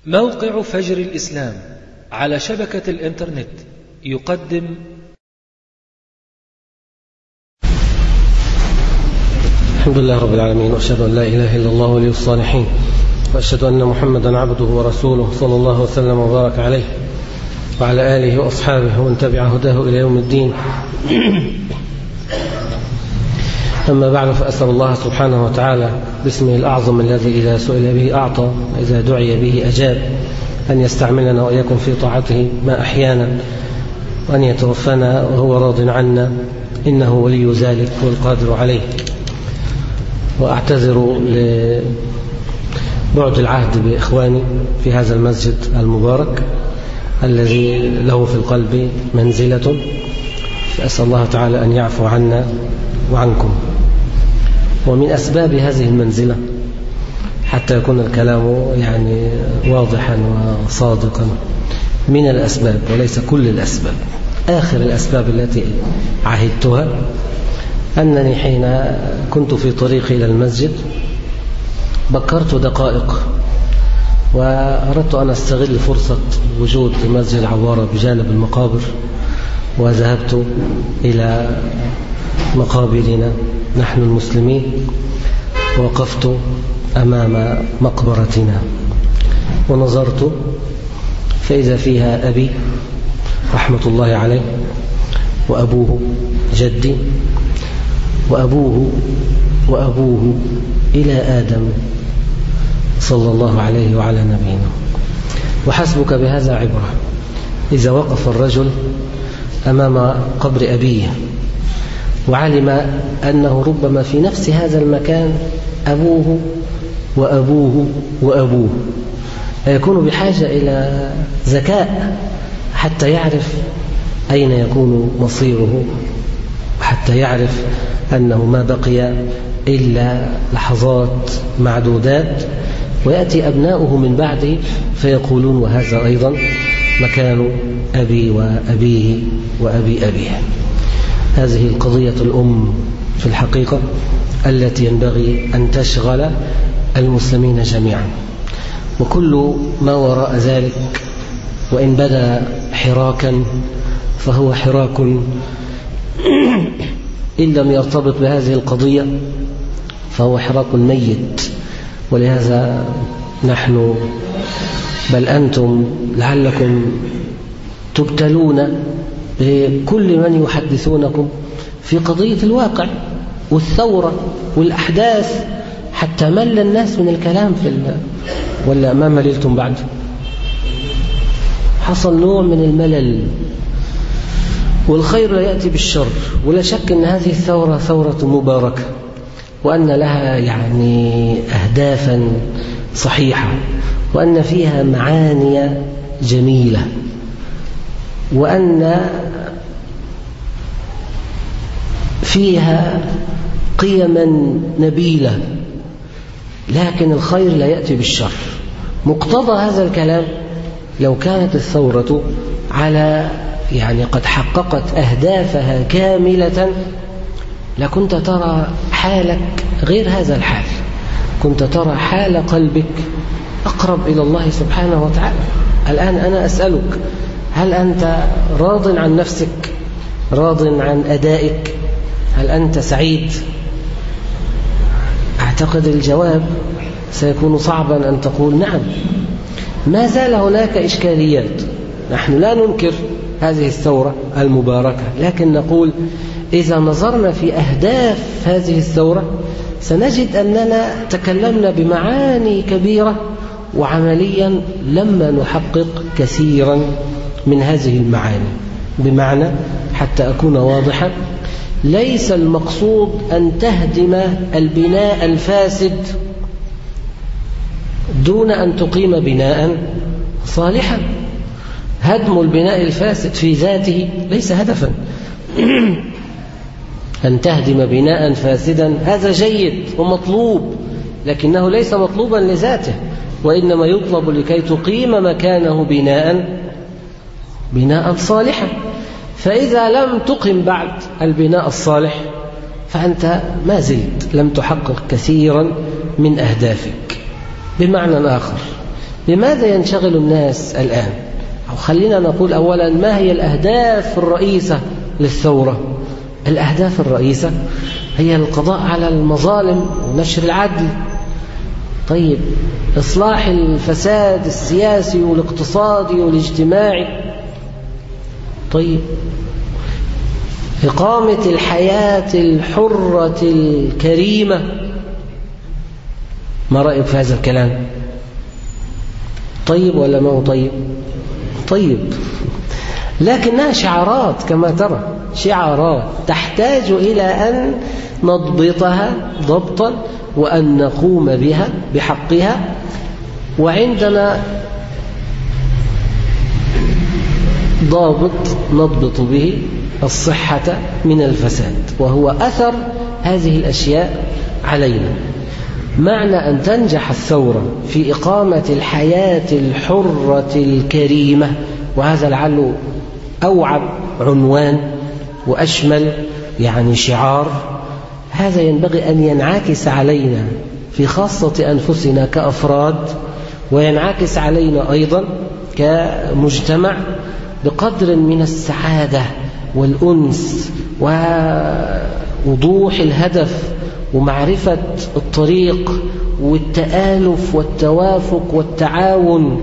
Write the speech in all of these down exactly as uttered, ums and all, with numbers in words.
موقع فجر الإسلام على شبكة الإنترنت يقدم الحمد لله رب العالمين، وأشهد أن لا إله إلا الله ولي الصالحين، وأشهد أن محمدا عبده ورسوله صلى الله وسلم وبارك عليه وعلى آله وأصحابه ومن تبع هداه إلى يوم الدين. أما بعد، فأسأل الله سبحانه وتعالى باسمه الأعظم الذي إذا سئل به أعطى وإذا دعي به أجاب أن يستعملنا وإياكم في طاعته ما أحيانا، وأن يتوفنا وهو راض عنا، إنه ولي ذلك والقادر عليه. وأعتذر لبعد العهد بإخواني في هذا المسجد المبارك الذي له في القلب منزلة، فأسأل الله تعالى أن يعفو عنا وعنكم. ومن أسباب هذه المنزلة، حتى يكون الكلام يعني واضحا وصادقا، من الأسباب وليس كل الأسباب، آخر الأسباب التي عهدتها أنني حين كنت في طريقي إلى المسجد بكرت دقائق، وأردت أن أستغل فرصة وجود مسجد العوارة بجانب المقابر، وذهبت إلى مقابرنا نحن المسلمين، ووقفت أمام مقبرتنا ونظرت فإذا فيها أبي رحمة الله عليه، وأبوه جدي، وأبوه وأبوه إلى آدم صلى الله عليه وعلى نبينا. وحسبك بهذا عبرة إذا وقف الرجل أمام قبر أبيه وعلم أنه ربما في نفس هذا المكان أبوه وأبوه وأبوه، يكون بحاجة إلى ذكاء حتى يعرف أين يكون مصيره، وحتى يعرف أنه ما بقي إلا لحظات معدودات، ويأتي أبناؤه من بعده فيقولون وهذا أيضا مكان أبي وأبيه وأبي أبيه. هذه القضية الأم في الحقيقة التي ينبغي أن تشغل المسلمين جميعا، وكل ما وراء ذلك وإن بدا حراكا فهو حراك إن لم يرتبط بهذه القضية فهو حراك ميت. ولهذا نحن بل أنتم لعلكم تبتلون بكل من يحدثونكم في قضية الواقع والثورة والأحداث، حتى مل الناس من الكلام في ال... ولا ما مللتم بعد؟ حصل نوع من الملل، والخير لا يأتي بالشر، ولا شك أن هذه الثورة ثورة مباركة، وأن لها يعني أهدافا صحيحة، وأن فيها معاني جميلة، وأن فيها قيما نبيلة، لكن الخير لا يأتي بالشر. مقتضى هذا الكلام لو كانت الثورة على يعني قد حققت أهدافها كاملة لكنت ترى حالك غير هذا الحال، كنت ترى حال قلبك أقرب إلى الله سبحانه وتعالى. الآن أنا أسألك، هل أنت راض عن نفسك؟ راض عن أدائك؟ هل أنت سعيد؟ أعتقد الجواب سيكون صعبا أن تقول نعم. ما زال هناك إشكاليات، نحن لا ننكر هذه الثورة المباركة، لكن نقول إذا نظرنا في أهداف هذه الثورة سنجد أننا تكلمنا بمعاني كبيرة، وعمليا لما نحقق كثيرا من هذه المعاني. بمعنى، حتى أكون واضحا، ليس المقصود أن تهدم البناء الفاسد دون أن تقيم بناء صالحا. هدم البناء الفاسد في ذاته ليس هدفا. أن تهدم بناء فاسدا هذا جيد ومطلوب، لكنه ليس مطلوبا لذاته، وإنما يطلب لكي تقيم مكانه بناء بناء صالحا. فإذا لم تقم بعد البناء الصالح فأنت ما زلت لم تحقق كثيرا من أهدافك. بمعنى آخر، لماذا ينشغل الناس الآن؟ أو خلينا نقول أولا، ما هي الأهداف الرئيسة للثورة؟ الأهداف الرئيسة هي القضاء على المظالم ونشر العدل. طيب، إصلاح الفساد السياسي والاقتصادي والاجتماعي. طيب، إقامة الحياة الحرة الكريمة. ما رأيك في هذا الكلام؟ طيب ولا ما هو طيب؟ طيب، لكنها شعارات كما ترى، شعارات تحتاج إلى أن نضبطها ضبطا وأن نقوم بها بحقها. وعندنا ضابط نضبط به الصحة من الفساد، وهو أثر هذه الأشياء علينا. معنى أن تنجح الثورة في إقامة الحياة الحرة الكريمة، وهذا لعله أوعب عنوان وأشمل يعني شعار، هذا ينبغي أن ينعكس علينا في خاصة أنفسنا كأفراد، وينعكس علينا أيضا كمجتمع بقدر من السعادة والأنس ووضوح الهدف ومعرفة الطريق والتآلف والتوافق والتعاون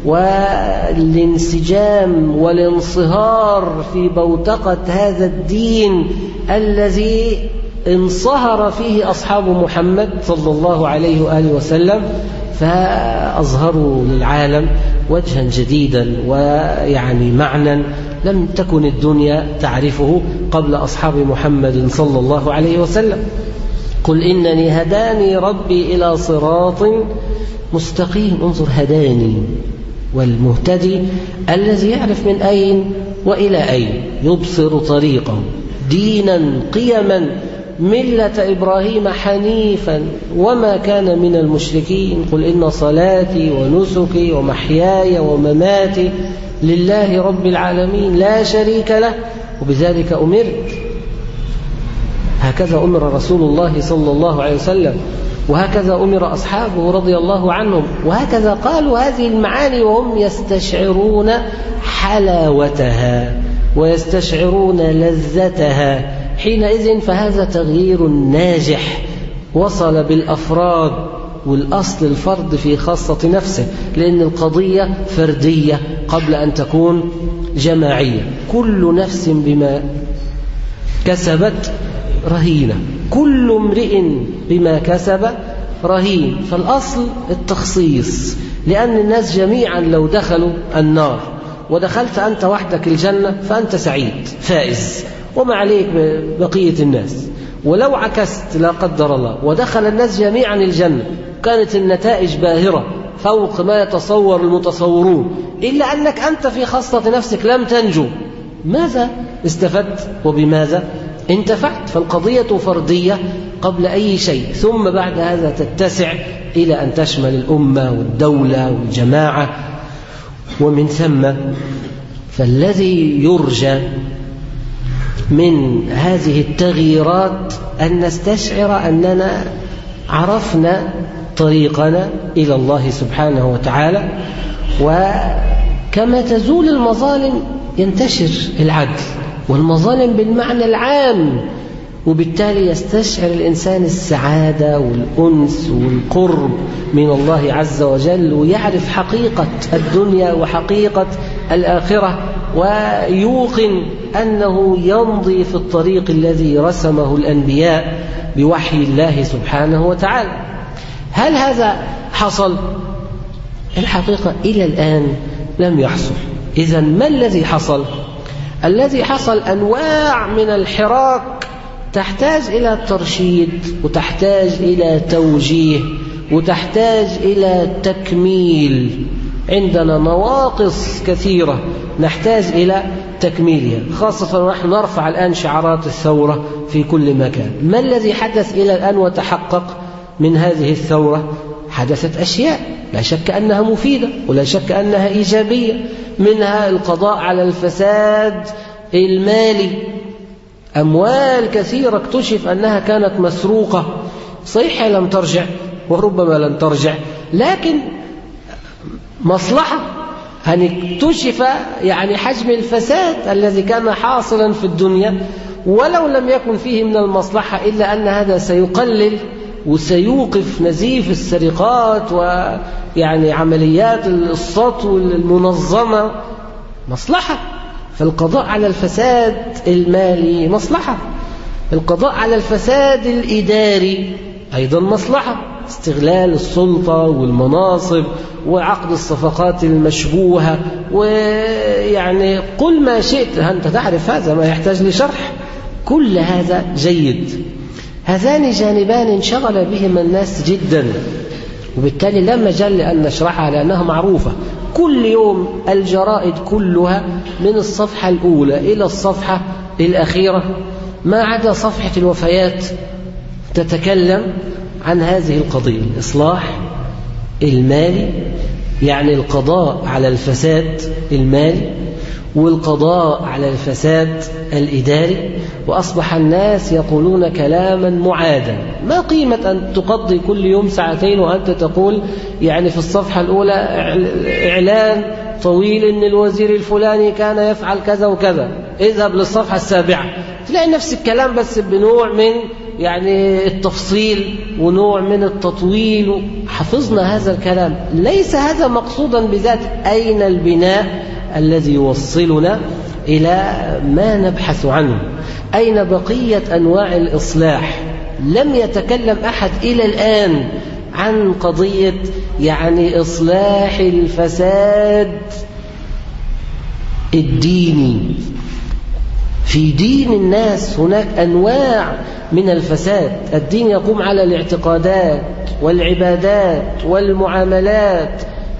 والانسجام والانصهار في بوتقة هذا الدين الذي انصهر فيه أصحاب محمد صلى الله عليه وآله وسلم، فأظهروا للعالم وجها جديدا ويعني معنى لم تكن الدنيا تعرفه قبل أصحاب محمد صلى الله عليه وسلم. قل إنني هداني ربي إلى صراط مستقيم. انظر، هداني، والمهتدي الذي يعرف من أين وإلى أين، يبصر طريقه دينا قيما ملة إبراهيم حنيفا وما كان من المشركين. قل إن صلاتي ونسكي ومحياي ومماتي لله رب العالمين لا شريك له وبذلك أمرت. هكذا أمر رسول الله صلى الله عليه وسلم، وهكذا أمر أصحابه رضي الله عنهم، وهكذا قالوا هذه المعاني وهم يستشعرون حلاوتها ويستشعرون لذتها. حينئذ فهذا تغيير ناجح وصل بالأفراد، والأصل الفرد في خاصة نفسه، لأن القضية فردية قبل أن تكون جماعية. كل نفس بما كسبت رهينة، كل امرئ بما كسب رهين. فالأصل التخصيص، لأن الناس جميعا لو دخلوا النار ودخلت أنت وحدك الجنة فأنت سعيد فائز وما عليك بقية الناس. ولو عكست لا قدر الله ودخل الناس جميعا الجنة كانت النتائج باهرة فوق ما يتصور المتصورون، إلا أنك أنت في خاصة نفسك لم تنجو، ماذا استفدت وبماذا انتفعت؟ فالقضية فردية قبل أي شيء، ثم بعد هذا تتسع إلى أن تشمل الأمة والدولة والجماعة. ومن ثم فالذي يرجى من هذه التغييرات أن نستشعر أننا عرفنا طريقنا إلى الله سبحانه وتعالى، وكما تزول المظالم ينتشر العدل، والمظالم بالمعنى العام، وبالتالي يستشعر الإنسان السعادة والأنس والقرب من الله عز وجل، ويعرف حقيقة الدنيا وحقيقة الآخرة، ويوقن أنه يمضي في الطريق الذي رسمه الأنبياء بوحي الله سبحانه وتعالى. هل هذا حصل؟ الحقيقة إلى الآن لم يحصل. إذن ما الذي حصل؟ الذي حصل أنواع من الحراك تحتاج إلى ترشيد، وتحتاج إلى توجيه، وتحتاج إلى تكميل. عندنا نواقص كثيرة نحتاج إلى تكميلها، خاصة ونحن نرفع الآن شعارات الثورة في كل مكان. ما الذي حدث إلى الآن وتحقق من هذه الثورة؟ حدثت أشياء لا شك أنها مفيدة ولا شك أنها إيجابية، منها القضاء على الفساد المالي. أموال كثيرة اكتشف أنها كانت مسروقة، صحيح لم ترجع وربما لن ترجع، لكن مصلحة أن اكتشف يعني حجم الفساد الذي كان حاصلا في الدنيا، ولو لم يكن فيه من المصلحة إلا أن هذا سيقلل وسيوقف نزيف السرقات ويعني عمليات السطو المنظمة. مصلحة. فالقضاء على الفساد المالي مصلحة، القضاء على الفساد الإداري أيضا مصلحة، استغلال السلطة والمناصب وعقد الصفقات المشبوهة، ويعني قل ما شئت، أنت تعرف هذا ما يحتاج لشرح، كل هذا جيد. هذان جانبان انشغل بهما الناس جدا، وبالتالي لا مجال لأن نشرحها لأنها معروفة. كل يوم الجرائد كلها من الصفحة الأولى إلى الصفحة الأخيرة ما عدا صفحة الوفيات تتكلم عن هذه القضية، الإصلاح المالي، يعني القضاء على الفساد المالي والقضاء على الفساد الإداري. وأصبح الناس يقولون كلاما معادا. ما قيمة أن تقضي كل يوم ساعتين وأنت تقول يعني في الصفحة الأولى إعلان طويل إن الوزير الفلاني كان يفعل كذا وكذا، اذهب للصفحة السابعة تلاقي نفس الكلام بس بنوع من يعني التفصيل ونوع من التطويل. حفظنا هذا الكلام، ليس هذا مقصودا بذات. أين البناء الذي يوصلنا إلى ما نبحث عنه؟ أين بقية أنواع الإصلاح؟ لم يتكلم أحد إلى الآن عن قضية يعني إصلاح الفساد الديني. في دين الناس هناك أنواع من الفساد. الدين يقوم على الاعتقادات والعبادات والمعاملات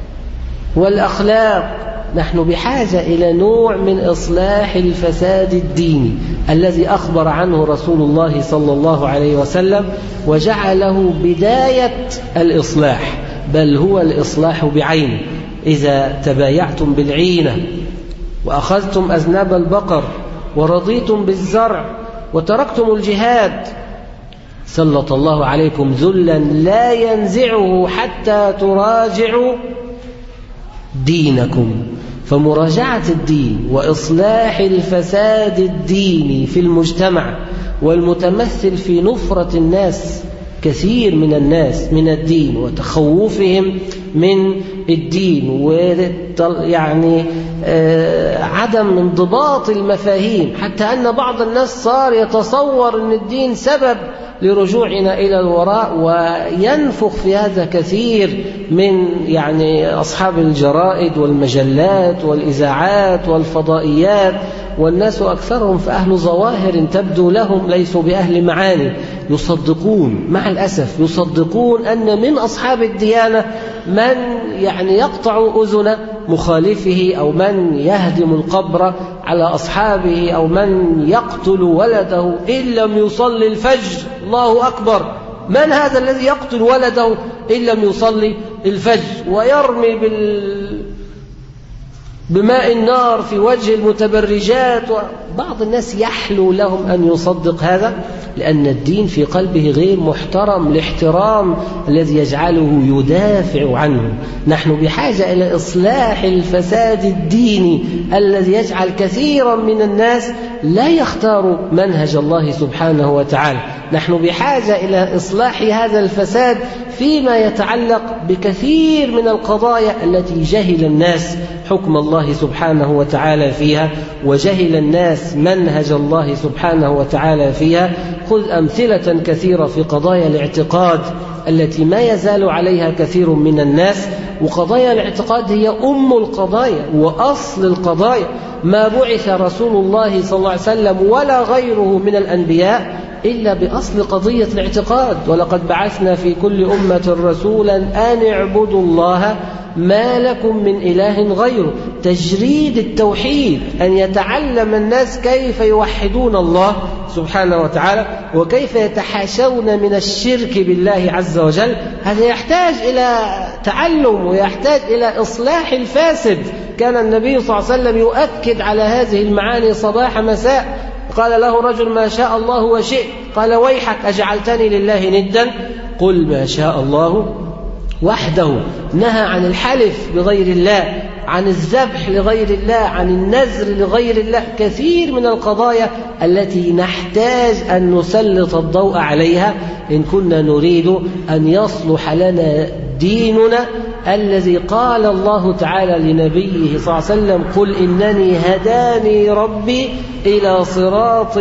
والأخلاق. نحن بحاجة إلى نوع من إصلاح الفساد الديني الذي أخبر عنه رسول الله صلى الله عليه وسلم وجعله بداية الإصلاح، بل هو الإصلاح بعينه. إذا تبايعتم بالعينة وأخذتم أذناب البقر ورضيتم بالزرع وتركتم الجهاد سلط الله عليكم ذلا لا ينزعه حتى تراجعوا دينكم. فمراجعة الدين وإصلاح الفساد الديني في المجتمع والمتمثل في نفرة الناس، كثير من الناس من الدين وتخوفهم من الدين، ويعني عدم انضباط المفاهيم، حتى أن بعض الناس صار يتصور أن الدين سبب لرجوعنا إلى الوراء، وينفخ في هذا كثير من يعني أصحاب الجرائد والمجلات والإذاعات والفضائيات، والناس أكثرهم فأهل ظواهر تبدو لهم ليسوا بأهل معاني. يصدقون مع الأسف يصدقون أن من أصحاب الديانة من يعني يقطع أذن مخالفه، أو من يهدم القبر على أصحابه، أو من يقتل ولده إن لم يصلي الفجر. الله أكبر، من هذا الذي يقتل ولده إن لم يصلي الفجر ويرمي بال بماء النار في وجه المتبرجات؟ بعض الناس يحلو لهم أن يصدق هذا، لأن الدين في قلبه غير محترم الاحترام الذي يجعله يدافع عنه. نحن بحاجة إلى إصلاح الفساد الديني الذي يجعل كثيرا من الناس لا يختار منهج الله سبحانه وتعالى. نحن بحاجة إلى إصلاح هذا الفساد فيما يتعلق بكثير من القضايا التي جهل الناس حكم الله سبحانه وتعالى فيها، وجهل الناس منهج الله سبحانه وتعالى فيها. خذ أمثلة كثيرة في قضايا الاعتقاد التي ما يزال عليها كثير من الناس، وقضايا الاعتقاد هي أم القضايا وأصل القضايا. ما بعث رسول الله صلى الله عليه وسلم ولا غيره من الأنبياء إلا بأصل قضية الاعتقاد. ولقد بعثنا في كل أمة رسولا أن اعبدوا الله ما لكم من إله غيره. تجريد التوحيد، أن يتعلم الناس كيف يوحدون الله سبحانه وتعالى وكيف يتحاشون من الشرك بالله عز وجل. هذا يحتاج إلى تعلم ويحتاج إلى إصلاح الفاسد. كان النبي صلى الله عليه وسلم يؤكد على هذه المعاني صباح مساء. قال له رجل: ما شاء الله وشئت. قال: ويحك، أجعلتني لله ندا؟ قل ما شاء الله وحده، نهى عن الحلف بغير الله، عن الذبح لغير الله، عن النذر لغير الله. كثير من القضايا التي نحتاج أن نسلط الضوء عليها إن كنا نريد أن يصلح لنا ديننا الذي قال الله تعالى لنبيه صلى الله عليه وسلم: قل إنني هداني ربي إلى صراط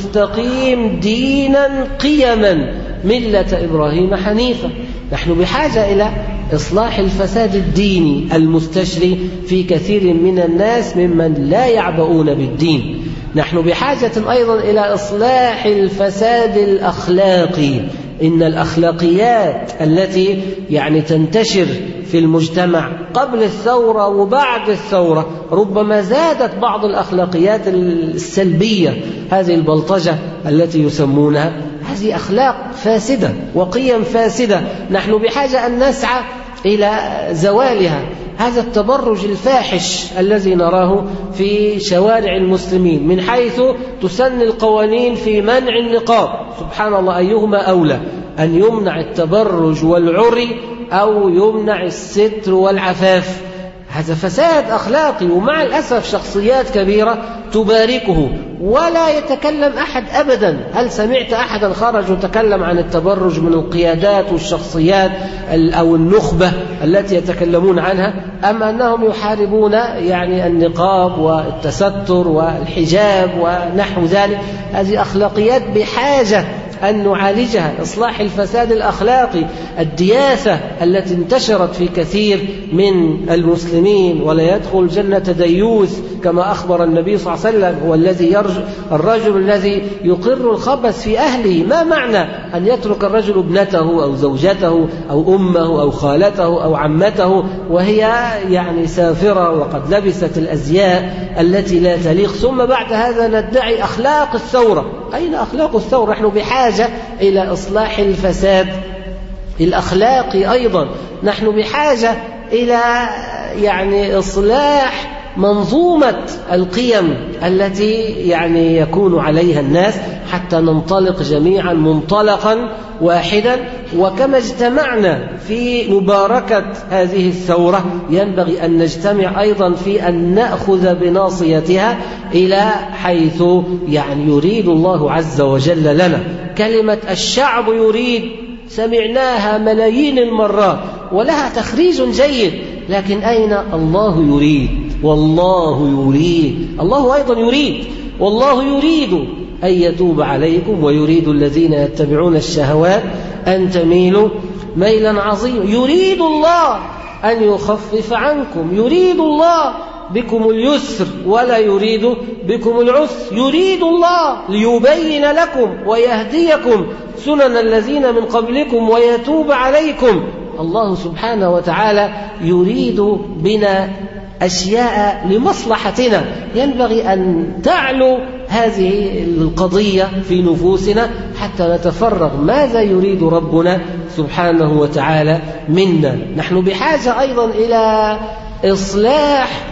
مستقيم دينا قيما ملة إبراهيم حنيفا. نحن بحاجة إلى إصلاح الفساد الديني المستشري في كثير من الناس ممن لا يعبؤون بالدين. نحن بحاجة أيضا إلى إصلاح الفساد الأخلاقي. إن الأخلاقيات التي يعني تنتشر في المجتمع قبل الثورة وبعد الثورة ربما زادت بعض الأخلاقيات السلبية. هذه البلطجة التي يسمونها، هذه أخلاق فاسدة وقيم فاسدة، نحن بحاجة أن نسعى إلى زوالها. هذا التبرج الفاحش الذي نراه في شوارع المسلمين من حيث تسن القوانين في منع النقاب، سبحان الله، أيهما أولى، أن يمنع التبرج والعري أو يمنع الستر والعفاف؟ هذا فساد أخلاقي، ومع الأسف شخصيات كبيرة تباركه ولا يتكلم أحد أبدا. هل سمعت أحدا خرج وتكلم عن التبرج من القيادات والشخصيات أو النخبة التي يتكلمون عنها؟ أم أنهم يحاربون يعني النقاب والتستر والحجاب ونحو ذلك؟ هذه أخلاقيات بحاجة أن نعالجها، إصلاح الفساد الأخلاقي، الدياثة التي انتشرت في كثير من المسلمين. ولا يدخل الجنة ديوث كما أخبر النبي صلى الله عليه وسلم، هو الذي يرجو الرجل الذي يقر الخبث في أهله. ما معنى أن يترك الرجل ابنته أو زوجته أو أمه أو خالته أو عمته وهي يعني سافرة وقد لبست الأزياء التي لا تليق، ثم بعد هذا ندعي أخلاق الثورة؟ أين أخلاق الثورة؟ نحن بحاجة إلى إصلاح الفساد الأخلاقي أيضا. نحن بحاجة إلى يعني إصلاح منظومة القيم التي يعني يكون عليها الناس حتى ننطلق جميعا منطلقا واحدا. وكما اجتمعنا في مباركة هذه الثورة ينبغي أن نجتمع أيضا في أن نأخذ بناصيتها إلى حيث يعني يريد الله عز وجل لنا. كلمة الشعب يريد سمعناها ملايين المرات ولها تخريج جيد، لكن أين الله يريد؟ والله يريد، الله أيضا يريد، والله يريد أن يتوب عليكم ويريد الذين يتبعون الشهوات أن تميلوا ميلا عظيما. يريد الله أن يخفف عنكم، يريد الله بكم اليسر ولا يريد بكم العسر، يريد الله ليبين لكم ويهديكم سنن الذين من قبلكم ويتوب عليكم. الله سبحانه وتعالى يريد بنا أشياء لمصلحتنا، ينبغي أن تعلو هذه القضية في نفوسنا حتى نتفرغ ماذا يريد ربنا سبحانه وتعالى منا. نحن بحاجة أيضا إلى إصلاح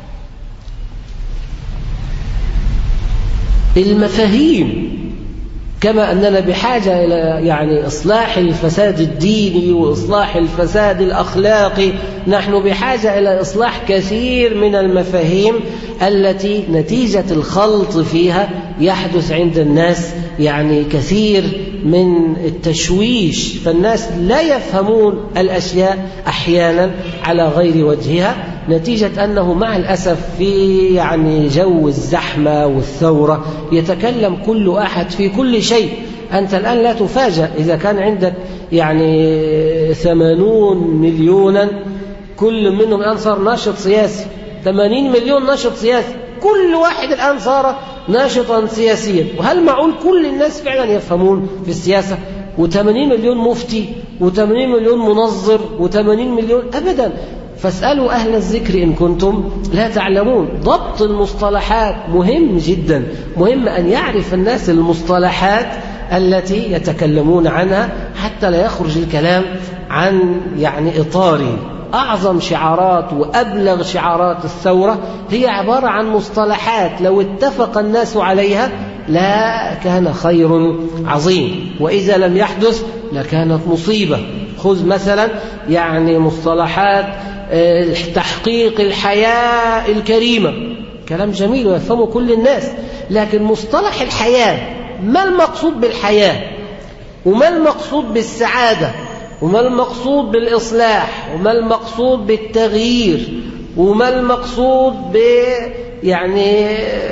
المفاهيم، كما أننا بحاجة إلى يعني إصلاح الفساد الديني وإصلاح الفساد الأخلاقي. نحن بحاجة إلى إصلاح كثير من المفاهيم التي نتيجة الخلط فيها يحدث عند الناس يعني كثير من التشويش، فالناس لا يفهمون الأشياء أحيانا على غير وجهها، نتيجة أنه مع الأسف في يعني جو الزحمة والثورة يتكلم كل أحد في كل شيء. أنت الآن لا تفاجأ إذا كان عندك يعني ثمانون مليونا كل منهم الآن صار ناشط سياسي، ثمانين مليون ناشط سياسي، كل واحد الآن صار ناشطا سياسيا. وهل معقول كل الناس فعلا يفهمون في السياسة؟ وثمانين مليون مفتي وثمانين مليون منظر وثمانين مليون أبدا. فاسألوا أهل الذكر إن كنتم لا تعلمون. ضبط المصطلحات مهم جدا، مهم أن يعرف الناس المصطلحات التي يتكلمون عنها حتى لا يخرج الكلام عن يعني إطاره. أعظم شعارات وأبلغ شعارات الثورة هي عبارة عن مصطلحات لو اتفق الناس عليها لا كان خير عظيم، وإذا لم يحدث لكانت مصيبة. خذ مثلا يعني مصطلحات تحقيق الحياة الكريمة، كلام جميل ويفهمه كل الناس، لكن مصطلح الحياة ما المقصود بالحياة، وما المقصود بالسعادة، وما المقصود بالإصلاح، وما المقصود بالتغيير، وما المقصود ب يعني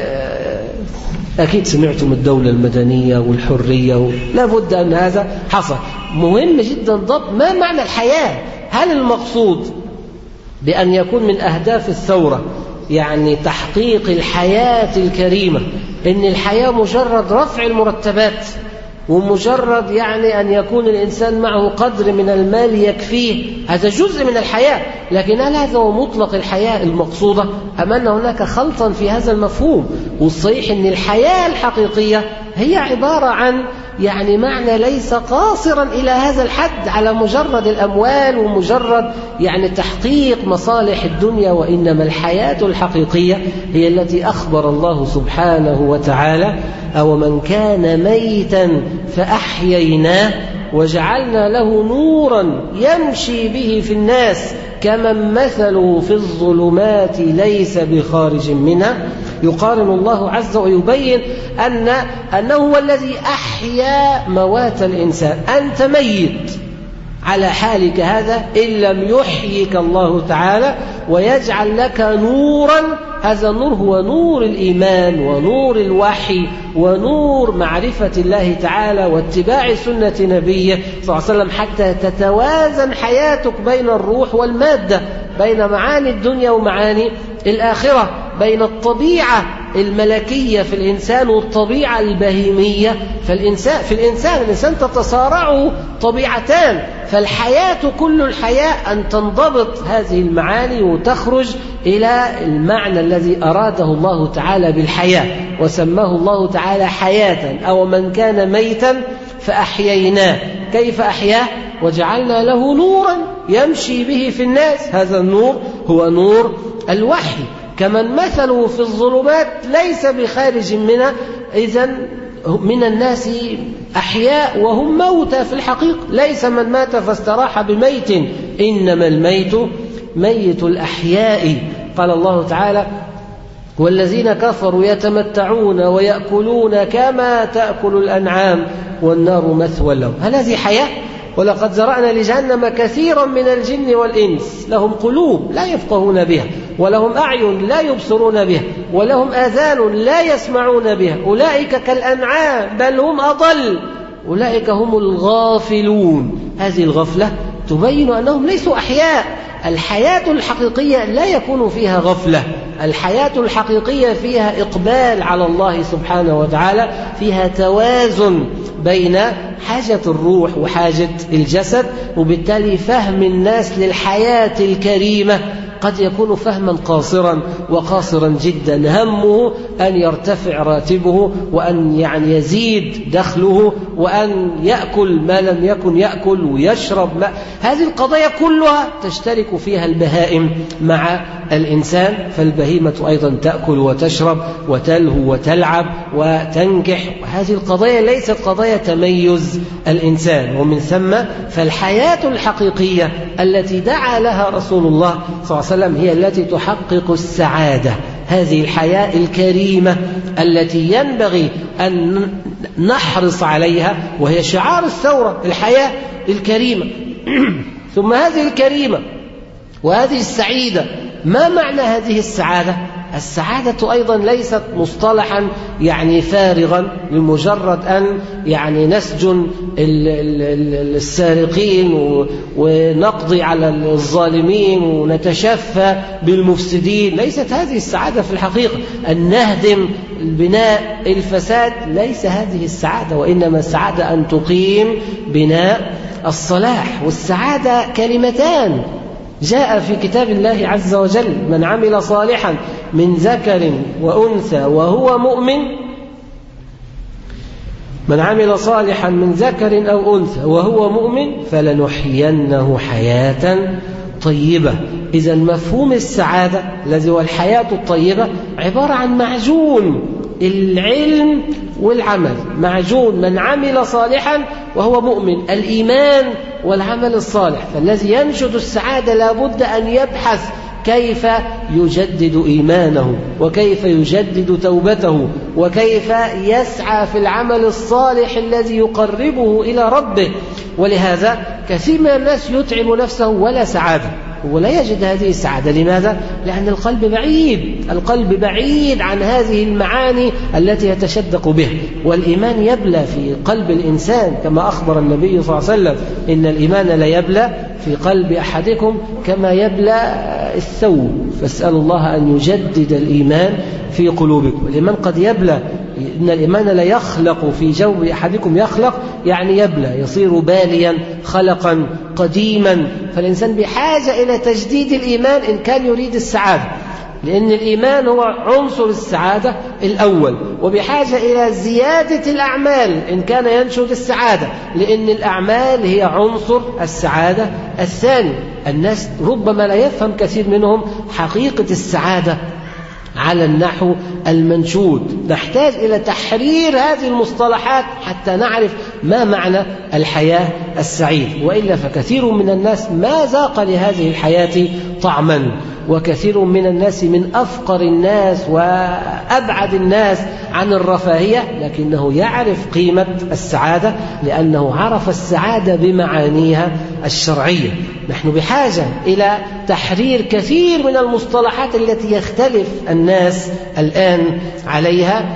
أكيد سمعتم الدولة المدنية والحرية، لا بد أن هذا حصل. مهم جدا ضبط ما معنى الحياة. هل المقصود بأن يكون من أهداف الثورة يعني تحقيق الحياة الكريمة، إن الحياة مجرد رفع المرتبات ومجرد يعني أن يكون الإنسان معه قدر من المال يكفيه، هذا جزء من الحياة، لكن هل هذا هو مطلق الحياة المقصودة أم أن هناك خلطا في هذا المفهوم؟ والصحيح أن الحياة الحقيقية هي عبارة عن يعني معنى ليس قاصرا إلى هذا الحد على مجرد الأموال ومجرد يعني تحقيق مصالح الدنيا، وإنما الحياة الحقيقية هي التي أخبر الله سبحانه وتعالى: أو من كان ميتا فأحييناه وجعلنا له نورا يمشي به في الناس كمن مثله في الظلمات ليس بخارج منها. يقارن الله عز وجل ويبين أن أنه هو الذي أحيا موات الإنسان. أنت ميت على حالك هذا إن لم يحييك الله تعالى ويجعل لك نورا. هذا النور هو نور الإيمان ونور الوحي ونور معرفة الله تعالى واتباع سنة نبيه صلى الله عليه وسلم، حتى تتوازن حياتك بين الروح والمادة، بين معاني الدنيا ومعاني الآخرة، بين الطبيعة الملكية في الإنسان والطبيعة البهيمية في الإنسان. في الإنسان الإنسان تتصارعه طبيعتان، فالحياة كل الحياة أن تنضبط هذه المعاني وتخرج إلى المعنى الذي أراده الله تعالى بالحياة، وسماه الله تعالى حياة. أو من كان ميتا فأحييناه. كيف أحياه؟ وجعلنا له نورا يمشي به في الناس. هذا النور هو نور الوحي. كمن مثله في الظلمات ليس بخارج منها. إذن من الناس أحياء وهم موتى في الحقيقة. ليس من مات فاستراح بميت، إنما الميت ميت الأحياء. قال الله تعالى: والذين كفروا يتمتعون ويأكلون كما تأكل الأنعام والنار مثوى لهم. هل هذه حياة؟ ولقد زرعنا لجهنم كثيرا من الجن والإنس لهم قلوب لا يفقهون بها، ولهم أعين لا يبصرون بها، ولهم آذان لا يسمعون بها، أولئك كالأنعام بل هم أضل، أولئك هم الغافلون. هذه الغفلة تبين أنهم ليسوا أحياء. الحياة الحقيقية لا يكون فيها غفلة. الحياة الحقيقية فيها إقبال على الله سبحانه وتعالى، فيها توازن بين حاجة الروح وحاجة الجسد، وبالتالي فهم الناس للحياة الكريمة قد يكون فهما قاصرا وقاصرا جدا، همه أن يرتفع راتبه وأن يعني يزيد دخله وأن يأكل ما لم يكن يأكل ويشرب ما. هذه القضايا كلها تشترك فيها البهائم مع الإنسان، فالبهيمة أيضا تأكل وتشرب وتلهو وتلعب وتنكح. هذه القضايا ليست قضايا تميز الإنسان. ومن ثم فالحياة الحقيقية التي دعا لها رسول الله صلى الله عليه وسلم هي التي تحقق السعادة. هذه الحياة الكريمة التي ينبغي أن نحرص عليها، وهي شعار الثورة، الحياة الكريمة. ثم هذه الكريمة وهذه السعيدة، ما معنى هذه السعادة؟ السعادة أيضا ليست مصطلحا يعني فارغا لمجرد أن يعني نسجن السارقين ونقضي على الظالمين ونتشفى بالمفسدين. ليست هذه السعادة في الحقيقة. أن نهدم البناء الفساد ليس هذه السعادة، وإنما السعادة أن تقيم بناء الصلاح. والسعادة كلمتان جاء في كتاب الله عز وجل: من عمل صالحا من ذكر وأنثى وهو مؤمن من عمل صالحا من ذكر أو أنثى وهو مؤمن فلنحيينه حياة طيبة. إذا مفهوم السعادة الذي هو الحياة الطيبة عبارة عن معجون العلم والعمل معجون، من عمل صالحا وهو مؤمن، الإيمان والعمل الصالح. فالذي ينشد السعادة لابد أن يبحث كيف يجدد إيمانه، وكيف يجدد توبته، وكيف يسعى في العمل الصالح الذي يقربه إلى ربه. ولهذا كثير من الناس يتعب نفسه ولا سعادة، ولا يجد هذه السعادة. لماذا؟ لأن القلب بعيد، القلب بعيد عن هذه المعاني التي يتشدق بها. والإيمان يبلى في قلب الإنسان كما أخبر النبي صلى الله عليه وسلم: إن الإيمان لا يبلى في قلب أحدكم كما يبلى الثوب، فاسألوا الله أن يجدد الإيمان في قلوبكم. الإيمان قد يبلى، إن الإيمان لا يخلق في جوف أحدكم، يخلق يعني يبلى، يصير باليا خلقا قديما. فالإنسان بحاجة إلى تجديد الإيمان إن كان يريد السعادة، لأن الإيمان هو عنصر السعادة الأول، وبحاجة إلى زيادة الأعمال إن كان ينشد السعادة، لأن الأعمال هي عنصر السعادة الثاني. الناس ربما لا يفهم كثير منهم حقيقة السعادة على النحو المنشود. نحتاج إلى تحرير هذه المصطلحات حتى نعرف ما معنى الحياة السعيدة، وإلا فكثير من الناس ما ذاق لهذه الحياة طعما، وكثير من الناس من أفقر الناس وأبعد الناس عن الرفاهية، لكنه يعرف قيمة السعادة لأنه عرف السعادة بمعانيها الشرعية. نحن بحاجة إلى تحرير كثير من المصطلحات التي يختلف الناس الآن عليها،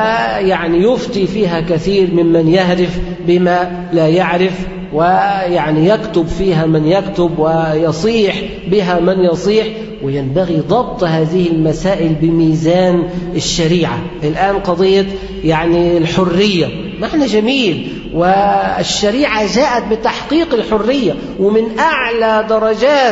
ويعني يفتي فيها كثير ممن يهرف بما لا يعرف، ويعني يكتب فيها من يكتب، ويصيح بها من يصيح. وينبغي ضبط هذه المسائل بميزان الشريعة. الآن قضية يعني الحرية معنى جميل، والشريعة جاءت بتحقيق الحرية، ومن أعلى درجات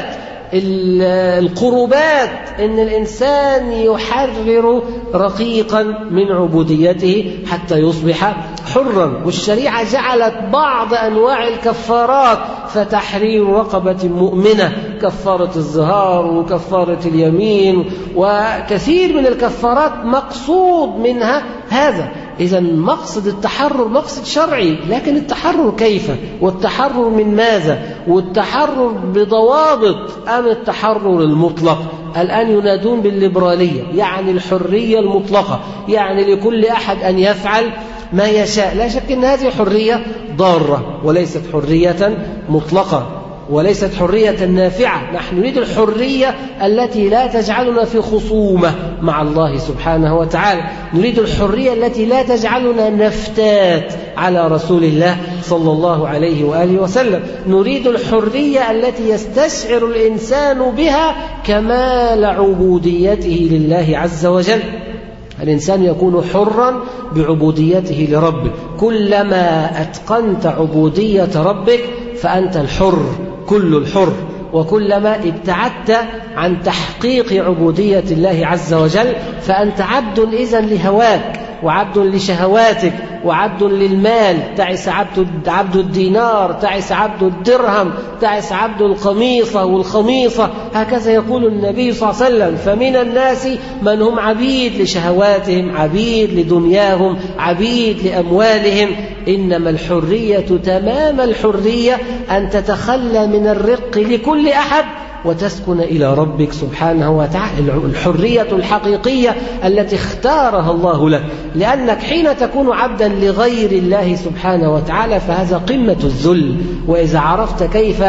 القربات إن الإنسان يحرر رقيقا من عبوديته حتى يصبح حرا. والشريعة جعلت بعض أنواع الكفارات، فتحرير رقبة مؤمنة، كفارة الزهار وكفارة اليمين، وكثير من الكفارات مقصود منها هذا. إذا مقصد التحرر مقصد شرعي، لكن التحرر كيف؟ والتحرر من ماذا؟ والتحرر بضوابط أم التحرر المطلق؟ الآن ينادون بالليبرالية، يعني الحرية المطلقة، يعني لكل أحد أن يفعل ما يشاء. لا شك أن هذه حرية ضارة، وليست حرية مطلقة، وليست حرية نافعة. نحن نريد الحرية التي لا تجعلنا في خصومة مع الله سبحانه وتعالى، نريد الحرية التي لا تجعلنا نفتات على رسول الله صلى الله عليه وآله وسلم، نريد الحرية التي يستشعر الإنسان بها كمال عبوديته لله عز وجل. الإنسان يكون حرا بعبوديته لربه، كلما أتقنت عبودية ربك فأنت الحر كل الحر، وكلما ابتعدت عن تحقيق عبودية الله عز وجل فأنت عبد إذن لهواك، وعبد لشهواتك، وعبد للمال. تعس عبد عبد الدينار، تعس عبد الدرهم، تعس عبد القميصة والخميصة. هكذا يقول النبي صلى الله عليه وسلم: فمن الناس من هم عبيد لشهواتهم، عبيد لدنياهم، عبيد لأموالهم. إنما الحرية تمام الحرية أن تتخلى من الرق لكل أحد وتسكن إلى ربك سبحانه وتعالى، الحرية الحقيقية التي اختارها الله لك. لأنك حين تكون عبدا لغير الله سبحانه وتعالى فهذا قمة الذل. وإذا عرفت كيف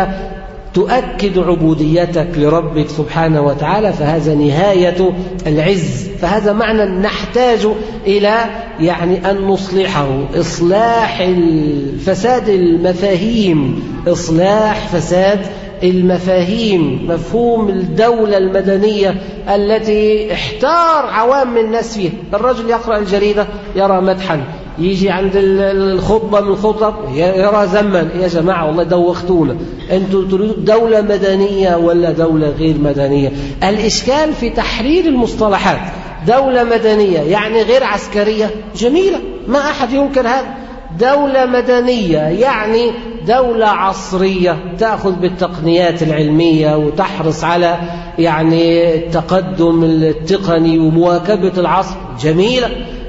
تؤكد عبوديتك لربك سبحانه وتعالى فهذا نهاية العز. فهذا معنى نحتاج إلى يعني أن نصلحه، إصلاح الفساد المفاهيم، إصلاح فساد المفاهيم، مفهوم الدولة المدنية التي احتار عوام الناس فيها. الرجل يقرأ الجريدة يرى مدحا، يجي عند الخطبة من الخطب يرى ذما. يا جماعة والله دوختونا، أنتوا تريدوا دولة مدنية ولا دولة غير مدنية؟ الإشكال في تحرير المصطلحات. دولة مدنية يعني غير عسكرية، جميلة، ما أحد ينكر هذا. دولة مدنية يعني دولة عصرية تأخذ بالتقنيات العلمية وتحرص على يعني التقدم التقني ومواكبة العصر، جميلة.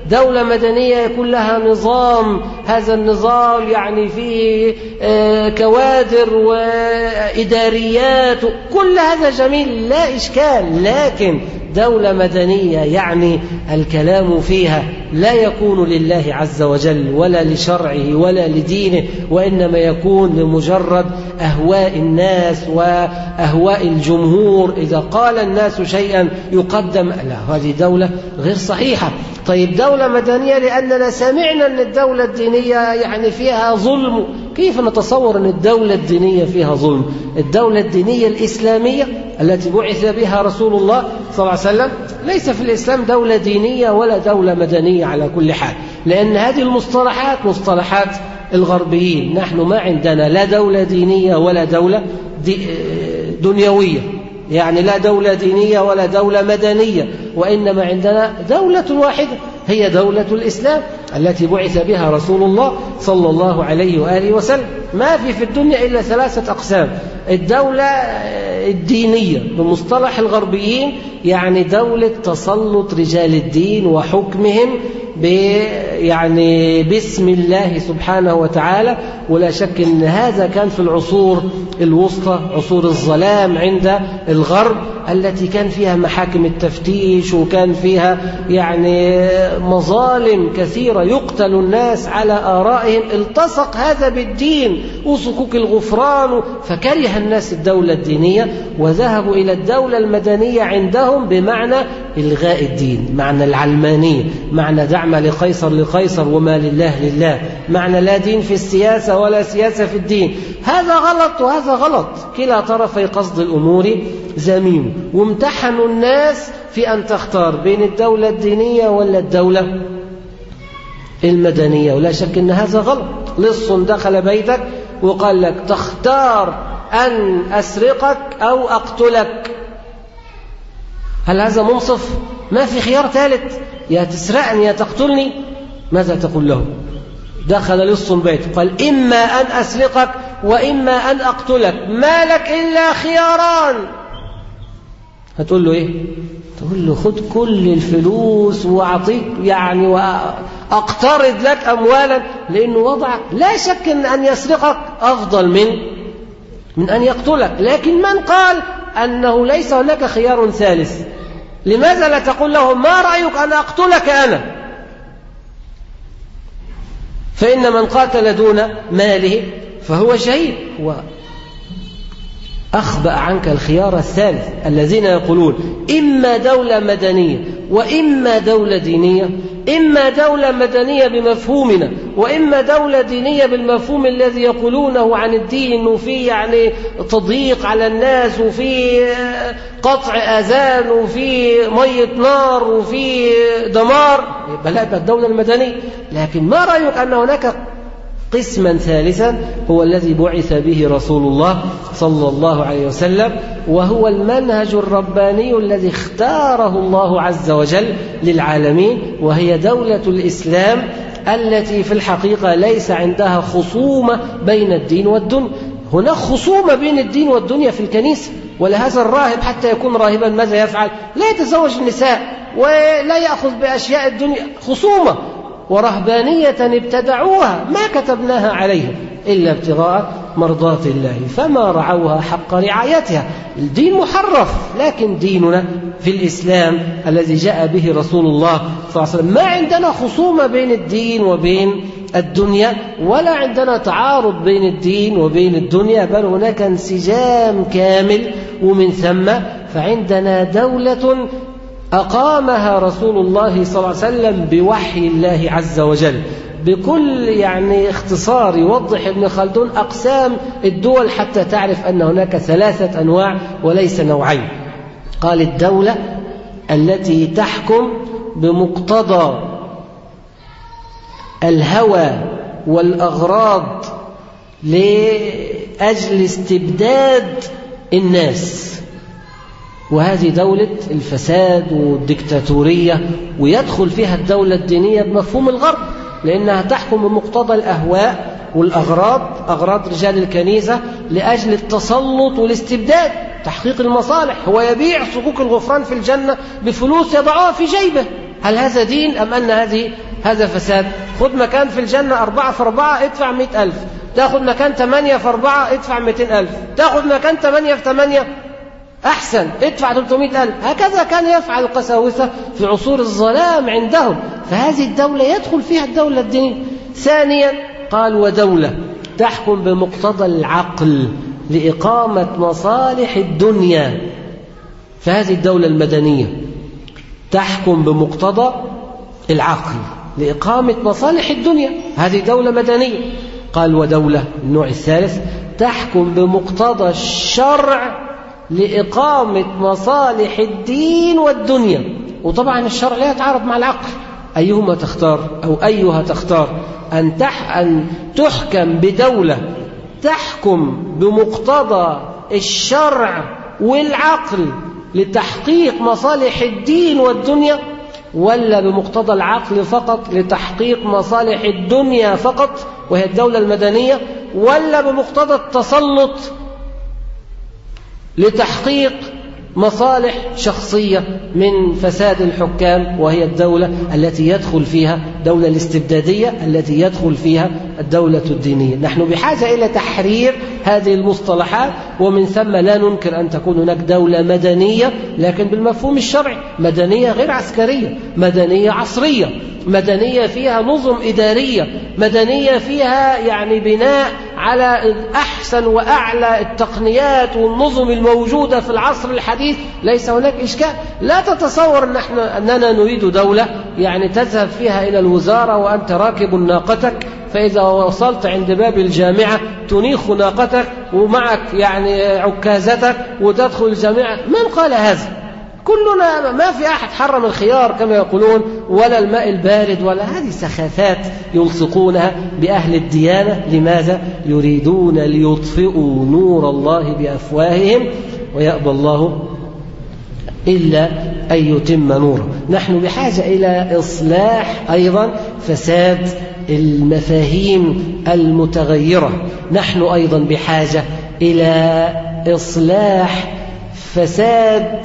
دولة مدنية يكون لها نظام، هذا النظام يعني فيه كوادر وإداريات، كل هذا جميل لا إشكال. لكن دولة مدنية يعني الكلام فيها لا يكون لله عز وجل ولا لشرعه ولا لدينه، وإنما يكون لمجرد أهواء الناس وأهواء الجمهور. إذا قال الناس شيئا يقدم، لا، هذه دولة غير صحيحة. طيب دولة مدنية لأننا سمعنا أن الدولة الدينية يعني فيها ظلم. كيف نتصور أن الدولة الدينية فيها ظلم؟ الدولة الدينية الإسلامية التي بعث بها رسول الله صلى الله عليه وسلم، ليس في الإسلام دولة دينية ولا دولة مدنية على كل حال، لأن هذه المصطلحات مصطلحات الغربيين. نحن ما عندنا لا دولة دينية ولا دولة دي دنيوية، يعني لا دولة دينية ولا دولة مدنية، وإنما عندنا دولة واحدة هي دولة الإسلام التي بعث بها رسول الله صلى الله عليه وآله وسلم. ما في في الدنيا إلا ثلاثة أقسام. الدولة الدينية بمصطلح الغربيين يعني دولة تسلط رجال الدين وحكمهم يعني باسم الله سبحانه وتعالى. ولا شك أن هذا كان في العصور الوسطى، عصور الظلام عند الغرب، التي كان فيها محاكم التفتيش وكان فيها يعني مظالم كثيرة، يقتل الناس على آرائهم. التصق هذا بالدين وصكوك الغفران، فكره الناس الدولة الدينية وذهبوا إلى الدولة المدنية عندهم بمعنى إلغاء الدين، معنى العلمانية، معنى دعم لقيصر لقيصر وما لله لله، معنى لا دين في السياسة ولا سياسة في الدين. هذا غلط وهذا غلط، كلا طرفي قصد الأمور زميم. وامتحنوا الناس في أن تختار بين الدولة الدينية ولا الدولة المدنية، ولا شك أن هذا غلط. لص دخل بيتك وقال لك تختار أن أسرقك أو أقتلك، هل هذا منصف؟ ما في خيار ثالث، يا تسرقني يا تقتلني. ماذا تقول له؟ دخل لص بيت قال إما أن أسرقك وإما أن أقتلك، ما لك إلا خياران. هتقول له إيه؟ تقول له خد كل الفلوس وأعطيك يعني وأقترض لك أموالا، لأنه وضعك لا شك أن يسرقك أفضل من من أن يقتلك. لكن من قال أنه ليس هناك خيار ثالث؟ لماذا لا تقول له ما رأيك أن أقتلك أنا؟ فإن من قاتل دون ماله فهو شهيد. وأخبأ عنك الخيار الثالث الذين يقولون إما دولة مدنية وإما دولة دينية، إما دولة مدنية بمفهومنا وإما دولة دينية بالمفهوم الذي يقولونه عن الدين، وفي يعني تضييق على الناس وفي قطع أذان وفي مية نار وفي دمار، بل الدولة المدنية. لكن ما رأيك أن هناك قسما ثالثا هو الذي بعث به رسول الله صلى الله عليه وسلم، وهو المنهج الرباني الذي اختاره الله عز وجل للعالمين، وهي دولة الإسلام التي في الحقيقة ليس عندها خصومة بين الدين والدنيا. هناك خصومة بين الدين والدنيا في الكنيسة، ولهذا الراهب حتى يكون راهبا ماذا يفعل؟ لا يتزوج النساء ولا يأخذ بأشياء الدنيا، خصومة ورهبانية ابتدعوها ما كتبناها عليهم إلا ابتغاء مرضات الله، فما رعوها حق رعايتها. الدين محرف، لكن ديننا في الإسلام الذي جاء به رسول الله صلى الله عليه وسلم ما عندنا خصومة بين الدين وبين الدنيا، ولا عندنا تعارض بين الدين وبين الدنيا، بل هناك انسجام كامل. ومن ثم فعندنا دولة أقامها رسول الله صلى الله عليه وسلم بوحي الله عز وجل. بكل يعني اختصار يوضح ابن خلدون أقسام الدول حتى تعرف أن هناك ثلاثة أنواع وليس نوعين. قال الدولة التي تحكم بمقتضى الهوى والأغراض لأجل استبداد الناس، وهذه دولة الفساد والديكتاتورية، ويدخل فيها الدولة الدينية بمفهوم الغرب، لأنها تحكم بمقتضى الأهواء والأغراض، أغراض رجال الكنيسة لأجل التسلط والاستبداد، تحقيق المصالح. هو يبيع صكوك الغفران في الجنة بفلوس يضعها في جيبه، هل هذا دين أم أن هذه هذا فساد؟ خد مكان في الجنة أربعة في أربعة ادفع مئة ألف، تاخد مكان ثمانية في أربعة ادفع مئتين ألف، تاخد مكان ثمانية في ثمانية أحسن ادفع ثلاثمئة ألف. هكذا كان يفعل القساوسة في عصور الظلام عندهم. فهذه الدولة يدخل فيها الدولة الدينية. ثانيا قال ودولة تحكم بمقتضى العقل لإقامة مصالح الدنيا، فهذه الدولة المدنية تحكم بمقتضى العقل لإقامة مصالح الدنيا، هذه دولة مدنية. قال ودولة النوع الثالث تحكم بمقتضى الشرع لإقامة مصالح الدين والدنيا. وطبعا الشرع لا يتعارض مع العقل، أيهما تختار أو أيها تختار؟ أن, تح أن تحكم بدولة تحكم بمقتضى الشرع والعقل لتحقيق مصالح الدين والدنيا، ولا بمقتضى العقل فقط لتحقيق مصالح الدنيا فقط وهي الدولة المدنية، ولا بمقتضى التسلط لتحقيق مصالح شخصية من فساد الحكام وهي الدولة التي يدخل فيها دولة الاستبدادية التي يدخل فيها الدولة الدينية. نحن بحاجة إلى تحرير هذه المصطلحات، ومن ثم لا ننكر أن تكون هناك دولة مدنية لكن بالمفهوم الشرعي، مدنية غير عسكرية، مدنية عصرية، مدنية فيها نظم إدارية، مدنية فيها يعني بناء على أحسن وأعلى التقنيات والنظم الموجودة في العصر الحديث. ليس هناك إشكال. لا تتصور أن احنا أننا نريد دولة يعني تذهب فيها إلى الوزارة وأنت راكب ناقتك، فإذا وصلت عند باب الجامعة تنيخ ناقتك ومعك يعني عكازتك وتدخل الجامعة. من قال هذا؟ كلنا ما في أحد حرم الخيار كما يقولون ولا الماء البارد ولا هذه سخافات يلصقونها بأهل الديانة. لماذا؟ يريدون ليطفئوا نور الله بأفواههم ويأبى الله إلا أن يتم نوره. نحن بحاجة إلى إصلاح أيضا فساد المفاهيم المتغيرة. نحن أيضا بحاجة إلى إصلاح فساد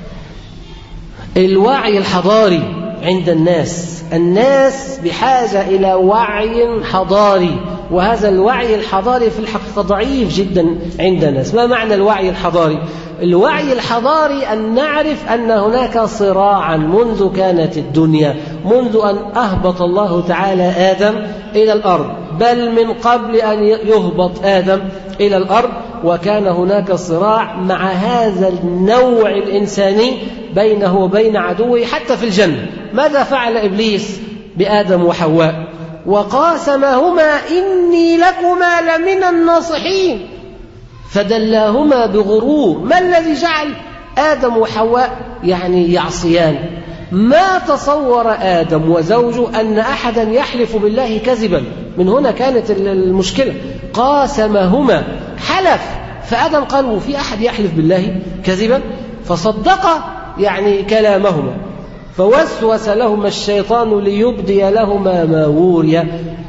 الوعي الحضاري عند الناس. الناس بحاجة إلى وعي حضاري، وهذا الوعي الحضاري في الحقيقة ضعيف جدا عند الناس. ما معنى الوعي الحضاري؟ الوعي الحضاري أن نعرف أن هناك صراعا منذ كانت الدنيا، منذ أن أهبط الله تعالى آدم إلى الأرض، بل من قبل أن يهبط آدم إلى الأرض، وكان هناك صراع مع هذا النوع الإنساني بينه وبين عدوه حتى في الجنة. ماذا فعل إبليس بآدم وحواء؟ وقاسمهما إني لكما لمن الناصحين فدلاهما بغرور. ما الذي جعل آدم وحواء يعني يعصيان؟ ما تصور آدم وزوجه أن أحدا يحلف بالله كذبا، من هنا كانت المشكلة. قاسمهما، حلف، فآدم قال وفي أحد يحلف بالله كذبا؟ فصدق يعني كلامهما، فوسوس لهما الشيطان ليبدي لهما ما وري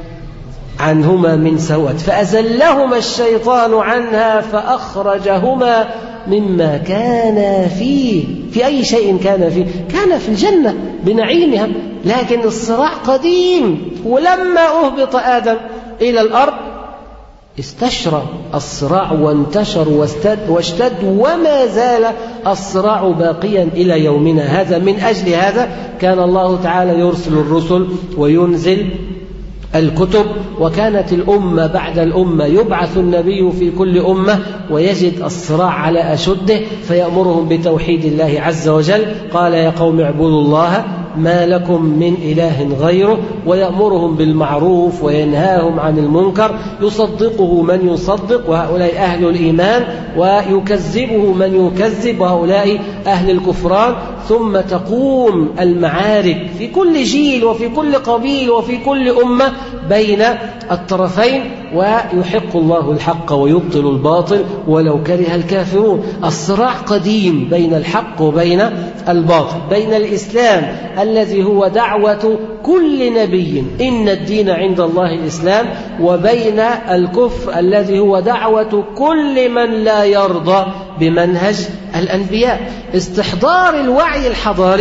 عنهما من سوء فأزلهما الشيطان عنها فأخرجهما مما كان فيه. في أي شيء كان فيه؟ كان في الجنة بنعيمها، لكن الصراع قديم. ولما أهبط آدم إلى الأرض استشرى الصراع وانتشر واستد واشتد، وما زال الصراع باقيا إلى يومنا هذا. من أجل هذا كان الله تعالى يرسل الرسل وينزل الكتب، وكانت الأمة بعد الأمة يبعث النبي في كل أمة ويجد الصراع على أشده فيأمرهم بتوحيد الله عز وجل. قال يا قوم اعبدوا الله ما لكم من إله غيره، ويأمرهم بالمعروف وينهاهم عن المنكر، يصدقه من يصدق وهؤلاء أهل الإيمان، ويكذبه من يكذب وهؤلاء أهل الكفران. ثم تقوم المعارك في كل جيل وفي كل قبيل وفي كل أمة بين الطرفين، ويحق الله الحق ويبطل الباطل ولو كره الكافرون. الصراع قديم بين الحق وبين الباطل، بين الإسلام الذي هو دعوة كل نبي إن الدين عند الله الإسلام، وبين الكفر الذي هو دعوة كل من لا يرضى بمنهج الأنبياء. استحضار الوعي الحضاري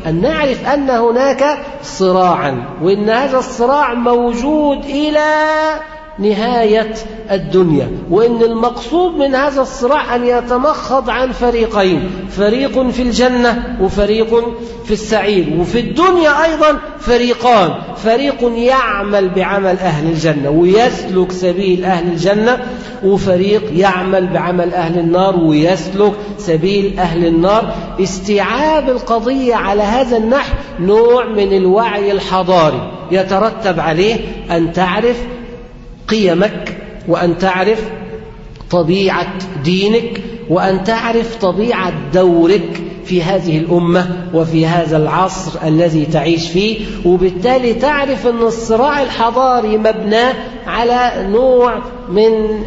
أن نعرف أن هناك صراعا، وأن هذا الصراع موجود إلى نهاية الدنيا، وإن المقصود من هذا الصراع أن يتمخض عن فريقين، فريق في الجنة وفريق في السعير. وفي الدنيا أيضا فريقان، فريق يعمل بعمل أهل الجنة ويسلك سبيل أهل الجنة، وفريق يعمل بعمل أهل النار ويسلك سبيل أهل النار. استيعاب القضية على هذا النحو نوع من الوعي الحضاري يترتب عليه أن تعرف قيمك، وأن تعرف طبيعة دينك، وأن تعرف طبيعة دورك في هذه الأمة وفي هذا العصر الذي تعيش فيه. وبالتالي تعرف أن الصراع الحضاري مبنى على نوع من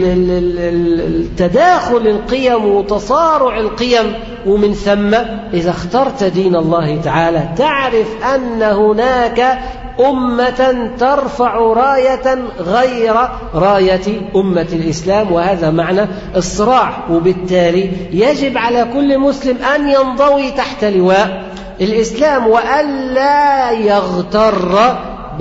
التداخل القيم وتصارع القيم. ومن ثم إذا اخترت دين الله تعالى تعرف أن هناك أمة ترفع راية غير راية أمة الإسلام، وهذا معنى الصراع. وبالتالي يجب على كل مسلم أن ينضوي تحت لواء الإسلام، وألا يغتر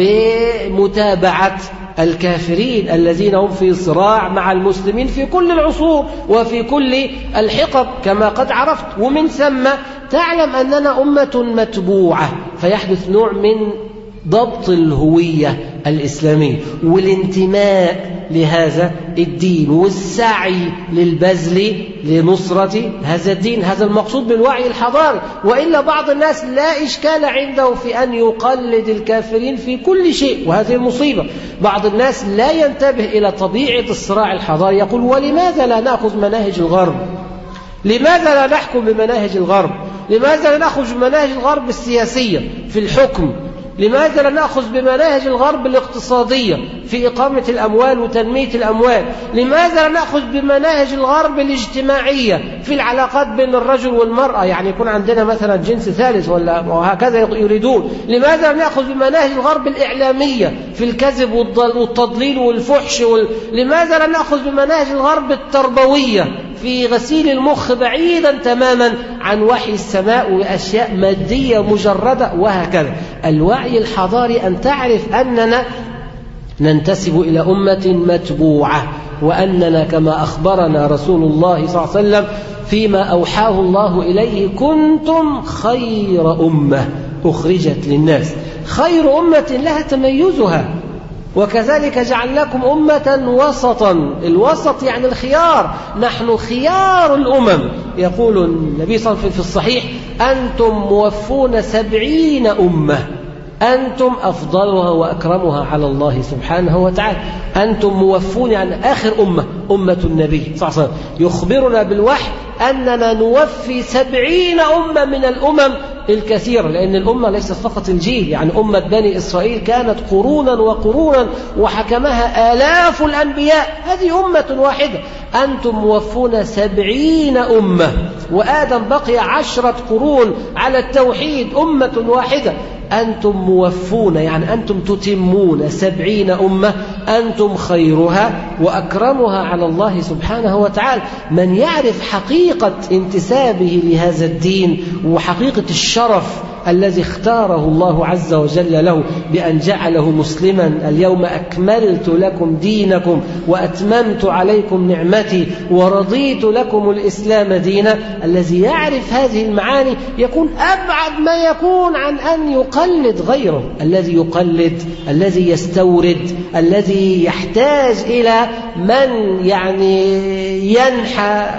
بمتابعة الكافرين الذين هم في صراع مع المسلمين في كل العصور وفي كل الحقب كما قد عرفت. ومن ثم تعلم أننا أمة متبوعة، فيحدث نوع من ضبط الهوية الإسلامية والانتماء لهذا الدين والسعي للبذل لنصرة هذا الدين. هذا المقصود بالوعي الحضاري. وإلا بعض الناس لا إشكال عنده في أن يقلد الكافرين في كل شيء، وهذه المصيبة. بعض الناس لا ينتبه إلى طبيعة الصراع الحضاري، يقول ولماذا لا نأخذ مناهج الغرب؟ لماذا لا نحكم بمناهج الغرب؟ لماذا لا نأخذ بمناهج الغرب السياسية في الحكم؟ لماذا لا نأخذ بمناهج الغرب الاقتصادية في إقامة الأموال وتنمية الأموال؟ لماذا لا نأخذ بمناهج الغرب الاجتماعية في العلاقات بين الرجل والمرأة، يعني يكون عندنا مثلا جنس ثالث ولا وهكذا يريدون؟ لماذا لا نأخذ بمناهج الغرب الإعلامية في الكذب والتضليل والفحش وال... لماذا لا نأخذ بمناهج الغرب التربوية في غسيل المخ بعيدا تماما عن وحي السماء وأشياء مادية مجردة وهكذا؟ الوعي الحضاري أن تعرف أننا ننتسب إلى أمة متبوعة، وأننا كما أخبرنا رسول الله صلى الله عليه وسلم فيما أوحاه الله إليه كنتم خير أمة أخرجت للناس. خير أمة لها تميزها، وكذلك جعلناكم أمة وسطا. الوسط يعني الخيار، نحن خيار الأمم. يقول النبي صلى الله عليه وسلم في الصحيح أنتم موفون سبعين أمة، أنتم أفضلها وأكرمها على الله سبحانه وتعالى. أنتم موفون يعني آخر أمة، أمة النبي صلى الله عليه وسلم. يخبرنا بالوحي أننا نوفي سبعين أمة من الأمم الكثيرة، لأن الأمة ليست فقط الجيل، يعني أمة بني إسرائيل كانت قرونا وقرونا وحكمها آلاف الأنبياء، هذه أمة واحدة. أنتم موفون سبعين أمة، وآدم بقي عشرة قرون على التوحيد، أمة واحدة. أنتم موفون يعني أنتم تتمون سبعين أمة، أنتم خيرها وأكرمها على الله سبحانه وتعالى. من يعرف حقيقة انتسابه لهذا الدين وحقيقة الشرف الذي اختاره الله عز وجل له بأن جعله مسلما، اليوم أكملت لكم دينكم وأتممت عليكم نعمتي ورضيت لكم الإسلام دينا. الذي يعرف هذه المعاني يكون أبعد ما يكون عن أن يقلد غيره. الذي يقلد، الذي يستورد، الذي يحتاج إلى من يعني ينحى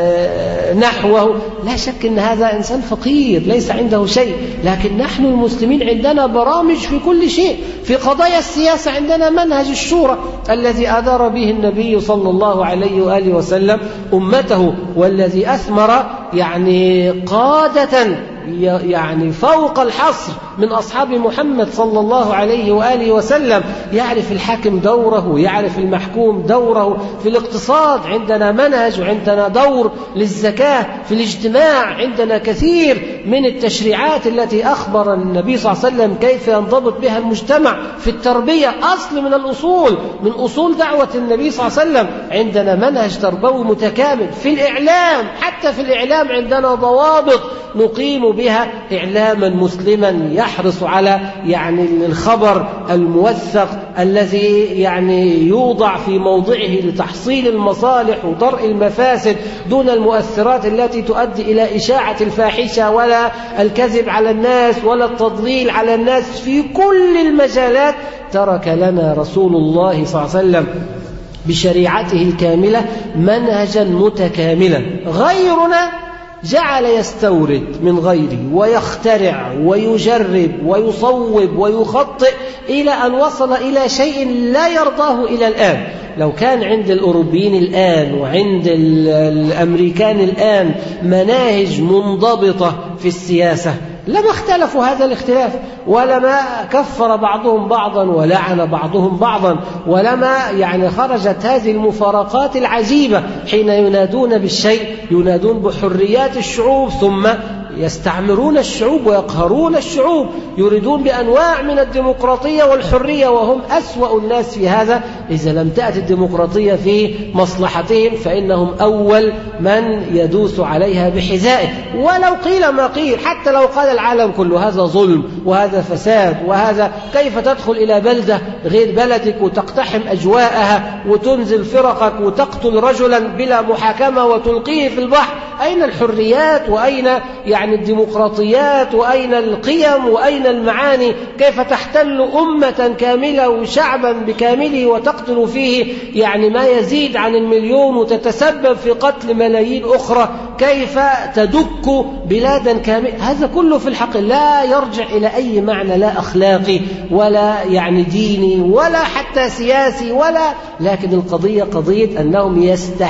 نحوه، لا شك أن هذا إنسان فقير ليس عنده شيء. لكن نحن المسلمين عندنا برامج في كل شيء. في قضايا السياسة عندنا منهج الشورى الذي أدار به النبي صلى الله عليه وآله وسلم أمته، والذي أثمر يعني قادة يعني فوق الحصر من أصحاب محمد صلى الله عليه وآله وسلم. يعرف الحاكم دوره، يعرف المحكوم دوره. في الاقتصاد عندنا منهج وعندنا دور للزكاة. في الاجتماع عندنا كثير من التشريعات التي أخبر النبي صلى الله عليه وسلم كيف ينضبط بها المجتمع. في التربية أصل من الأصول، من أصول دعوة النبي صلى الله عليه وسلم عندنا منهج تربوي متكامل. في الإعلام، حتى في الإعلام عندنا ضوابط نقيم بها إعلاما مسلما يحرص على يعني الخبر الموثق الذي يعني يوضع في موضعه لتحصيل المصالح ودرء المفاسد دون المؤثرات التي تؤدي إلى إشاعة الفاحشة ولا الكذب على الناس ولا التضليل على الناس. في كل المجالات ترك لنا رسول الله صلى الله عليه وسلم بشريعته الكاملة منهجا متكاملا. غيرنا جعل يستورد من غيره ويخترع ويجرب ويصوب ويخطئ إلى أن وصل إلى شيء لا يرضاه إلى الآن. لو كان عند الأوروبيين الآن وعند الأمريكان الآن مناهج منضبطة في السياسة لما اختلفوا هذا الاختلاف، ولما كفر بعضهم بعضا ولعن بعضهم بعضا، ولما يعني خرجت هذه المفارقات العجيبة حين ينادون بالشيء ينادون بحريات الشعوب ثم يستعمرون الشعوب ويقهرون الشعوب، يريدون بأنواع من الديمقراطية والحرية وهم أسوأ الناس في هذا. إذا لم تأتي الديمقراطية في مصلحتهم فإنهم أول من يدوس عليها بحذائه، ولو قيل ما قيل، حتى لو قال العالم كله هذا ظلم وهذا فساد وهذا، كيف تدخل إلى بلدة غير بلدك وتقتحم أجواءها وتنزل فرقك وتقتل رجلا بلا محاكمة وتلقيه في البحر؟ أين الحريات وأين يعني الديمقراطيات وأين القيم وأين المعاني؟ كيف تحتل أمة كاملة وشعبا بكامله وتقتل فيه يعني ما يزيد عن المليون وتتسبب في قتل ملايين أخرى؟ كيف تدك بلادا كاملة؟ هذا كله في الحق لا يرجع إلى أي معنى، لا أخلاقي ولا يعني ديني ولا حتى سياسي ولا، لكن القضية قضية أنهم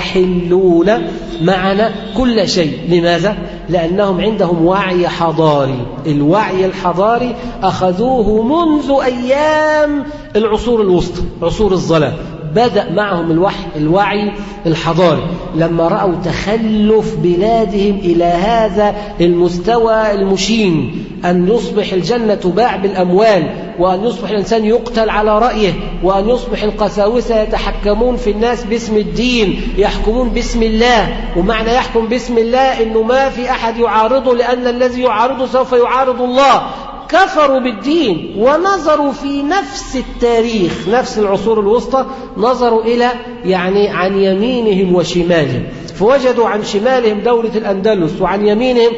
يستحلون معنا كل شيء. لماذا؟ لأنهم عندهم وعي حضاري. الوعي الحضاري أخذوه منذ أيام العصور الوسطى، عصور الظلام، بدأ معهم الوحي الوعي الحضاري لما رأوا تخلف بلادهم إلى هذا المستوى المشين، أن يصبح الجنة تباع بالأموال، وأن يصبح الإنسان يقتل على رأيه، وأن يصبح القساوسة يتحكمون في الناس باسم الدين، يحكمون باسم الله. ومعنى يحكم باسم الله إنه ما في أحد يعارضه، لأن الذي يعارضه سوف يعارض الله. كفروا بالدين ونظروا في نفس التاريخ، نفس العصور الوسطى، نظروا إلى يعني عن يمينهم وشمالهم، فوجدوا عن شمالهم دولة الأندلس وعن يمينهم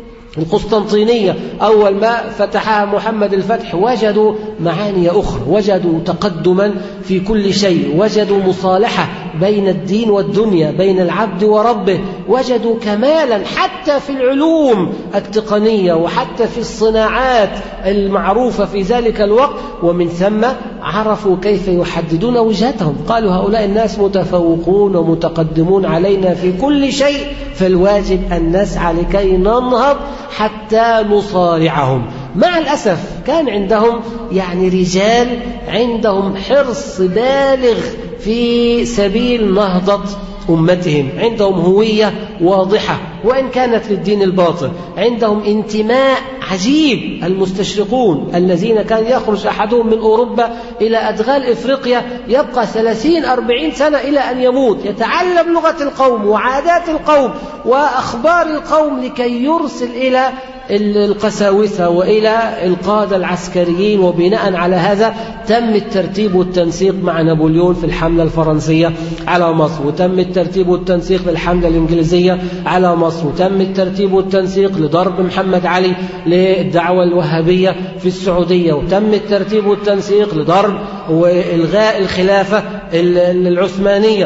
القسطنطينية أول ما فتحها محمد الفتح. وجدوا معاني أخرى، وجدوا تقدما في كل شيء، وجدوا مصالحة بين الدين والدنيا، بين العبد وربه، وجدوا كمالا حتى في العلوم التقنية وحتى في الصناعات المعروفة في ذلك الوقت. ومن ثم عرفوا كيف يحددون وجهتهم، قالوا هؤلاء الناس متفوقون ومتقدمون علينا في كل شيء، فالواجب أن نسعى لكي ننهض حتى نصارعهم. مع الأسف كان عندهم يعني رجال عندهم حرص بالغ في سبيل نهضة أمتهم، عندهم هوية واضحة وإن كانت للدين الباطل، عندهم انتماء عجيب. المستشرقون الذين كان يخرج أحدهم من أوروبا إلى أدغال إفريقيا يبقى ثلاثين أربعين سنة إلى أن يموت، يتعلم لغة القوم وعادات القوم وأخبار القوم لكي يرسل إلى القساوسة وإلى القادة العسكريين. وبناء على هذا تم الترتيب والتنسيق مع نابليون في الحملة الفرنسية على مصر، وتم الترتيب والتنسيق للحملة الإنجليزية على مصر، وتم الترتيب والتنسيق لضرب محمد علي للدعوة الوهابية في السعودية، وتم الترتيب والتنسيق لضرب وإلغاء الخلافة العثمانية.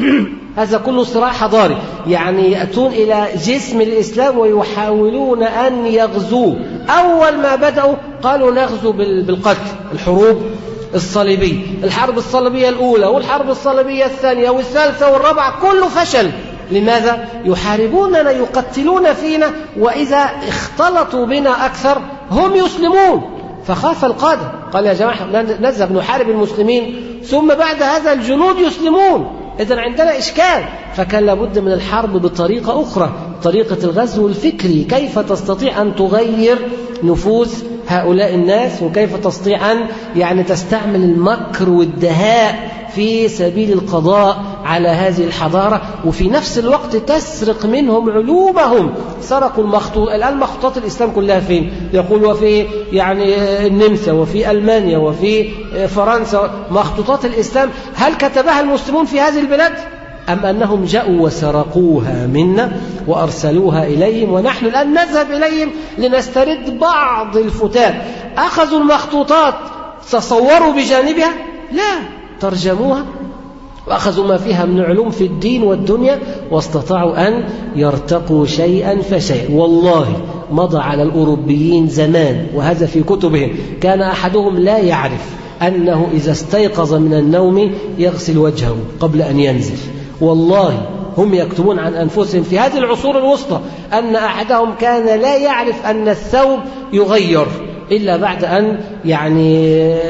هذا كله صراع حضاري، يعني يأتون إلى جسم الإسلام ويحاولون أن يغزوه. أول ما بدأوا قالوا نغزو بالقتل، الحروب الصليبية، الحرب الصليبية الأولى والحرب الصليبية الثانية والثالثة والرابعة، كله فشل. لماذا؟ يحاربوننا، يقتلون فينا، وإذا اختلطوا بنا أكثر هم يسلمون. فخاف القادة، قال يا جماعة نذهب نحارب المسلمين ثم بعد هذا الجنود يسلمون، إذن عندنا إشكال. فكان لابد من الحرب بطريقة أخرى، طريقة الغزو الفكري. كيف تستطيع أن تغير نفوس هؤلاء الناس، وكيف تستطيع أن يعني تستعمل المكر والدهاء في سبيل القضاء على هذه الحضارة، وفي نفس الوقت تسرق منهم علومهم. سرقوا المخطوط، الآن مخطوطات الإسلام كلها فين؟ يقول وفي يعني النمسا وفي ألمانيا وفي فرنسا مخطوطات الإسلام. هل كتبها المسلمون في هذه البلاد؟ أم أنهم جاءوا وسرقوها منا وأرسلوها إليهم، ونحن الآن نذهب إليهم لنسترد بعض الفتات؟ أخذوا المخطوطات تصوروا بجانبها؟ لا، ترجموها وأخذوا ما فيها من علوم في الدين والدنيا، واستطاعوا أن يرتقوا شيئا فشيئا. والله مضى على الأوروبيين زمان، وهذا في كتبهم، كان أحدهم لا يعرف أنه إذا استيقظ من النوم يغسل وجهه قبل أن ينزل. والله هم يكتبون عن أنفسهم في هذه العصور الوسطى أن أحدهم كان لا يعرف أن الثوب يغير إلا بعد أن يعني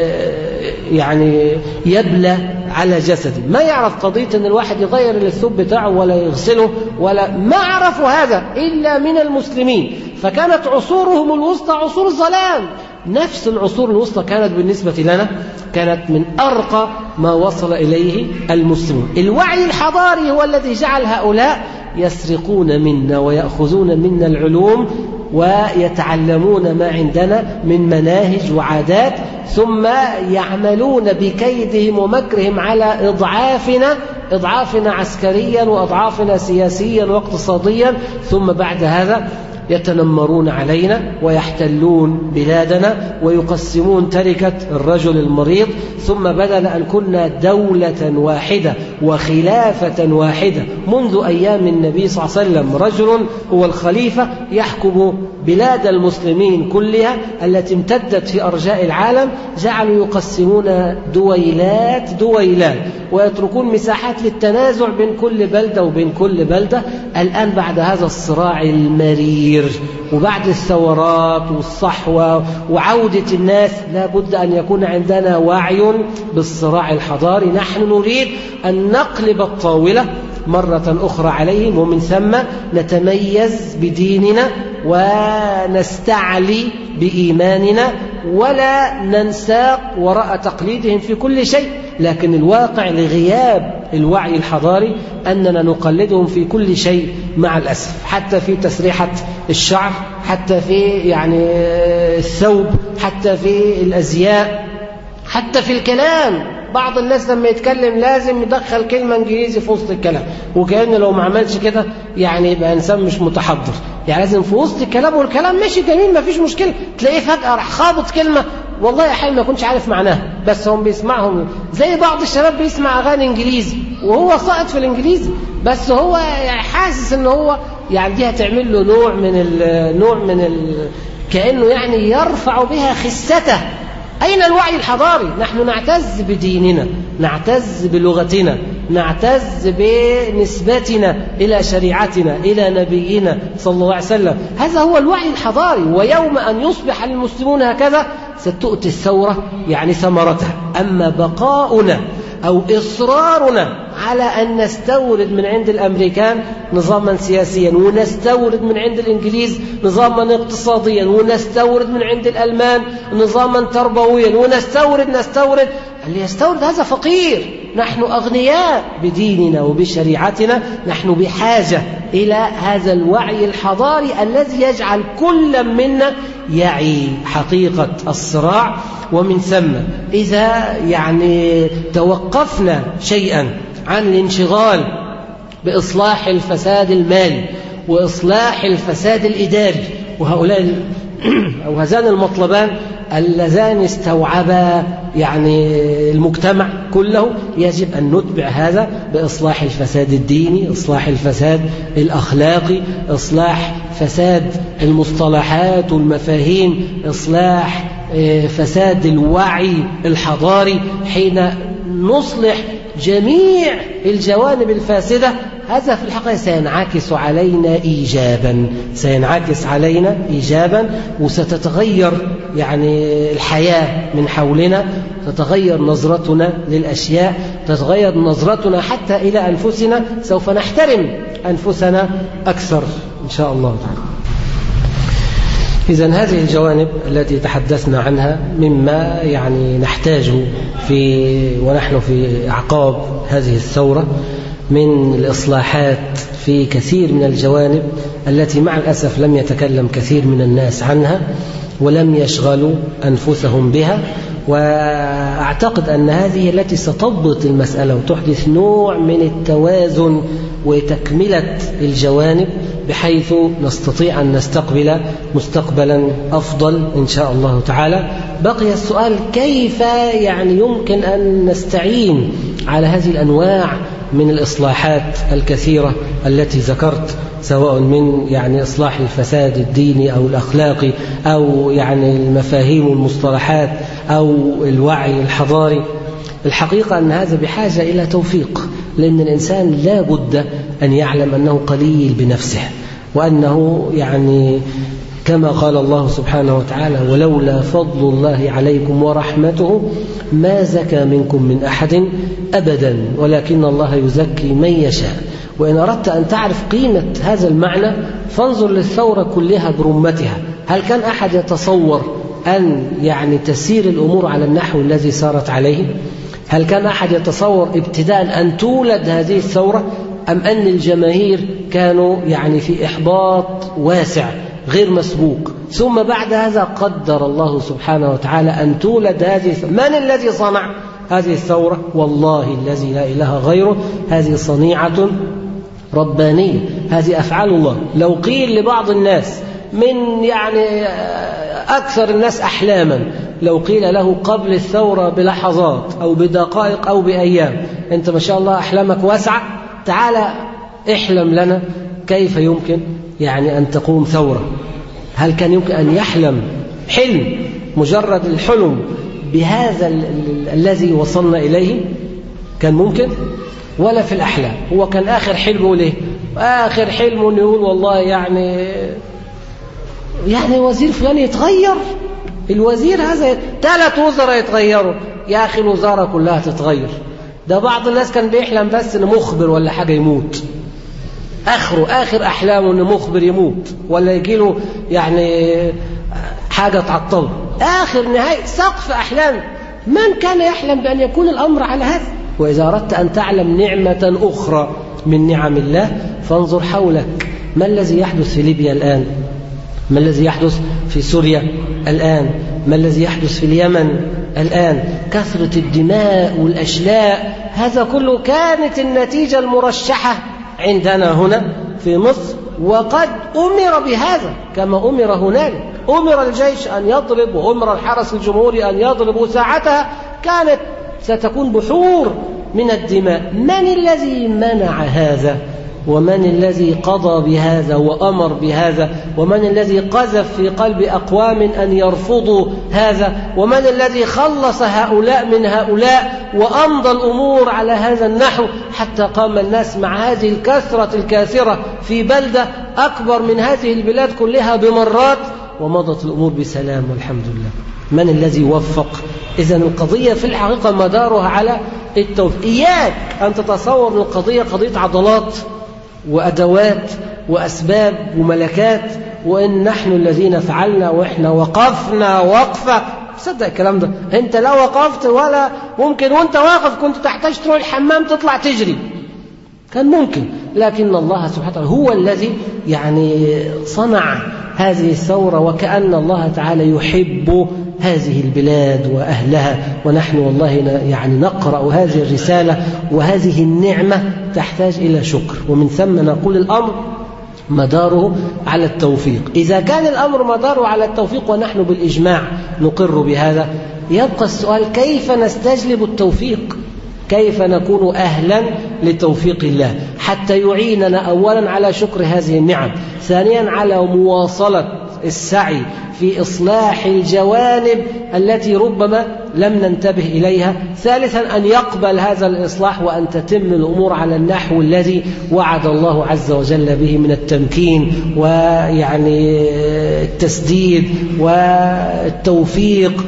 يعني يبلى على جسده. ما يعرف قضية أن الواحد يغير الثوب بتاعه ولا يغسله، ولا ما عرفوا هذا إلا من المسلمين. فكانت عصورهم الوسطى عصور ظلام. نفس العصور الوسطى كانت بالنسبة لنا كانت من أرقى ما وصل إليه المسلمون. الوعي الحضاري هو الذي جعل هؤلاء يسرقون منا ويأخذون منا العلوم ويتعلمون ما عندنا من مناهج وعادات، ثم يعملون بكيدهم ومكرهم على إضعافنا إضعافنا عسكريا وأضعافنا سياسيا واقتصاديا، ثم بعد هذا يتنمرون علينا ويحتلون بلادنا ويقسمون تركة الرجل المريض. ثم بدل أن كنا دولة واحدة وخلافة واحدة منذ أيام النبي صلى الله عليه وسلم، رجل هو الخليفة يحكم بلاد المسلمين كلها التي امتدت في أرجاء العالم، جعلوا يقسمون دويلات دويلات ويتركون مساحات للتنازع بين كل بلدة وبين كل بلدة. الآن بعد هذا الصراع المرير وبعد الثورات والصحوة وعودة الناس، لا بد أن يكون عندنا وعي بالصراع الحضاري. نحن نريد أن نقلب الطاولة مرة أخرى عليهم، ومن ثم نتميز بديننا ونستعلي بإيماننا ولا ننساق وراء تقليدهم في كل شيء. لكن الواقع لغياب الوعي الحضاري أننا نقلدهم في كل شيء مع الأسف، حتى في تسريحة الشعر، حتى في يعني الثوب، حتى في الأزياء، حتى في الكلام. بعض الناس لما يتكلم لازم يدخل كلمة إنجليزي في وسط الكلام، وكأن لو ما عملش كده يعني يبقى إنسان مش متحضر. يعني لازم في وسط الكلام، والكلام ماشي جميل ما فيش مشكلة، تلاقيه فجأة راح خابط كلمة والله أحيانا ما يكونش عارف معناها، بس هم بيسمعهم. زي بعض الشباب بيسمع أغاني إنجليزي وهو ساقط في الإنجليزي، بس هو يعني حاسس إن هو يعني دي هتعمل له نوع من ال نوع من ال كأنه يعني يرفع بها خسته. أين الوعي الحضاري؟ نحن نعتز بديننا، نعتز بلغتنا، نعتز بنسبتنا إلى شريعتنا إلى نبينا صلى الله عليه وسلم. هذا هو الوعي الحضاري. ويوم أن يصبح المسلمون هكذا ستؤتي الثورة يعني ثمرتها. أما بقاؤنا أو إصرارنا على أن نستورد من عند الأمريكان نظاما سياسيا، ونستورد من عند الإنجليز نظاما اقتصاديا، ونستورد من عند الألمان نظاما تربويا، ونستورد نستورد اللي يستورد هذا فقير. نحن أغنياء بديننا وبشريعتنا. نحن بحاجة إلى هذا الوعي الحضاري الذي يجعل كل منا يعي حقيقة الصراع. ومن ثم إذا يعني توقفنا شيئا عن الانشغال بإصلاح الفساد المالي وإصلاح الفساد الإداري، وهؤلاء أو هذان المطلبان اللذان استوعبا يعني المجتمع كله، يجب أن نتبع هذا بإصلاح الفساد الديني، إصلاح الفساد الأخلاقي، إصلاح فساد المصطلحات والمفاهيم، إصلاح فساد الوعي الحضاري. حين نصلح جميع الجوانب الفاسدة هذا في الحقيقة سينعكس علينا إيجابا، سينعكس علينا إيجابا وستتغير يعني الحياة من حولنا، تتغير نظرتنا للأشياء، تتغير نظرتنا حتى إلى أنفسنا. سوف نحترم أنفسنا أكثر إن شاء الله تعالى. إذن هذه الجوانب التي تحدثنا عنها مما يعني نحتاج في ونحن في أعقاب هذه الثورة من الإصلاحات في كثير من الجوانب التي مع الأسف لم يتكلم كثير من الناس عنها ولم يشغلوا أنفسهم بها، وأعتقد أن هذه التي ستضبط المسألة وتحدث نوع من التوازن وتكملة الجوانب بحيث نستطيع أن نستقبل مستقبلا أفضل إن شاء الله تعالى. بقي السؤال كيف يعني يمكن أن نستعين على هذه الأنواع من الإصلاحات الكثيرة التي ذكرت، سواء من يعني إصلاح الفساد الديني أو الأخلاقي أو يعني المفاهيم والمصطلحات أو الوعي الحضاري. الحقيقة أن هذا بحاجة إلى توفيق، لأن الإنسان لا بد أن يعلم أنه قليل بنفسه، وأنه يعني كما قال الله سبحانه وتعالى ولولا فضل الله عليكم ورحمته ما زكى منكم من أحد أبدا ولكن الله يزكي من يشاء. وإن أردت أن تعرف قيمة هذا المعنى فانظر للثورة كلها برمتها. هل كان أحد يتصور أن يعني تسير الأمور على النحو الذي سارت عليه؟ هل كان أحد يتصور ابتداء أن تولد هذه الثورة، أم أن الجماهير كانوا يعني في إحباط واسع غير مسبوق، ثم بعد هذا قدر الله سبحانه وتعالى أن تولد هذه الثورة؟ من الذي صنع هذه الثورة؟ والله الذي لا إله غيره، هذه صنيعة ربانية، هذه أفعال الله. لو قيل لبعض الناس من يعني أكثر الناس أحلاما، لو قيل له قبل الثورة بلحظات أو بدقائق أو بأيام أنت ما شاء الله أحلامك واسعة، تعال احلم لنا كيف يمكن يعني أن تقوم ثورة. هل كان يمكن أن يحلم حلم مجرد الحلم بهذا ال ال الذي وصلنا إليه؟ كان ممكن؟ ولا في الأحلام. هو كان آخر حلمه ليه؟ آخر حلمه أن يقول والله يعني يعني وزير فلان يتغير، الوزير هذا ثلاث وزراء يتغيروا، يا أخي الوزارة كلها تتغير. ده بعض الناس كان بيحلم بس أن مخبر ولا حاجة يموت، آخره آخر أحلامه أن مخبر يموت ولا يجيله يعني حاجة تعطله، آخر نهاية سقف أحلام. من كان يحلم بأن يكون الأمر على هذا؟ وإذا أردت أن تعلم نعمة أخرى من نعم الله فانظر حولك. ما الذي يحدث في ليبيا الآن؟ ما الذي يحدث في سوريا الآن؟ ما الذي يحدث في اليمن الآن؟ كثرة الدماء والأشلاء، هذا كله كانت النتيجة المرشحة عندنا هنا في مصر، وقد أمر بهذا كما أمر هنالك. أمر الجيش أن يضرب وأمر الحرس الجمهوري أن يضرب، وساعتها كانت ستكون بحور من الدماء. من الذي منع هذا؟ ومن الذي قضى بهذا وأمر بهذا؟ ومن الذي قذف في قلب أقوام أن يرفضوا هذا؟ ومن الذي خلص هؤلاء من هؤلاء وأمضى الأمور على هذا النحو حتى قام الناس مع هذه الكثرة الكاثرة في بلدة أكبر من هذه البلاد كلها بمرات، ومضت الأمور بسلام والحمد لله. من الذي وفق؟ إذن القضية في الحقيقة مدارها على التوفيق. إياك أن تتصور أن القضية قضية عضلات وأدوات وأسباب وملكات، وإن نحن الذين فعلنا وإحنا وقفنا وقفة. صدق الكلام ده؟ أنت لا وقفت ولا ممكن وأنت واقف كنت تحتاج تروح الحمام تطلع تجري، كان ممكن، لكن الله سبحانه وتعالى هو الذي يعني صنع هذه الثورة، وكأن الله تعالى يحب هذه البلاد وأهلها. ونحن والله يعني نقرأ هذه الرسالة، وهذه النعمة تحتاج إلى شكر، ومن ثم نقول الأمر مداره على التوفيق. إذا كان الأمر مداره على التوفيق ونحن بالإجماع نقر بهذا، يبقى السؤال كيف نستجلب التوفيق؟ كيف نكون أهلا لتوفيق الله حتى يعيننا أولا على شكر هذه النعم، ثانيا على مواصلة السعي في إصلاح الجوانب التي ربما لم ننتبه إليها، ثالثا أن يقبل هذا الإصلاح وأن تتم الأمور على النحو الذي وعد الله عز وجل به من التمكين ويعني التسديد والتوفيق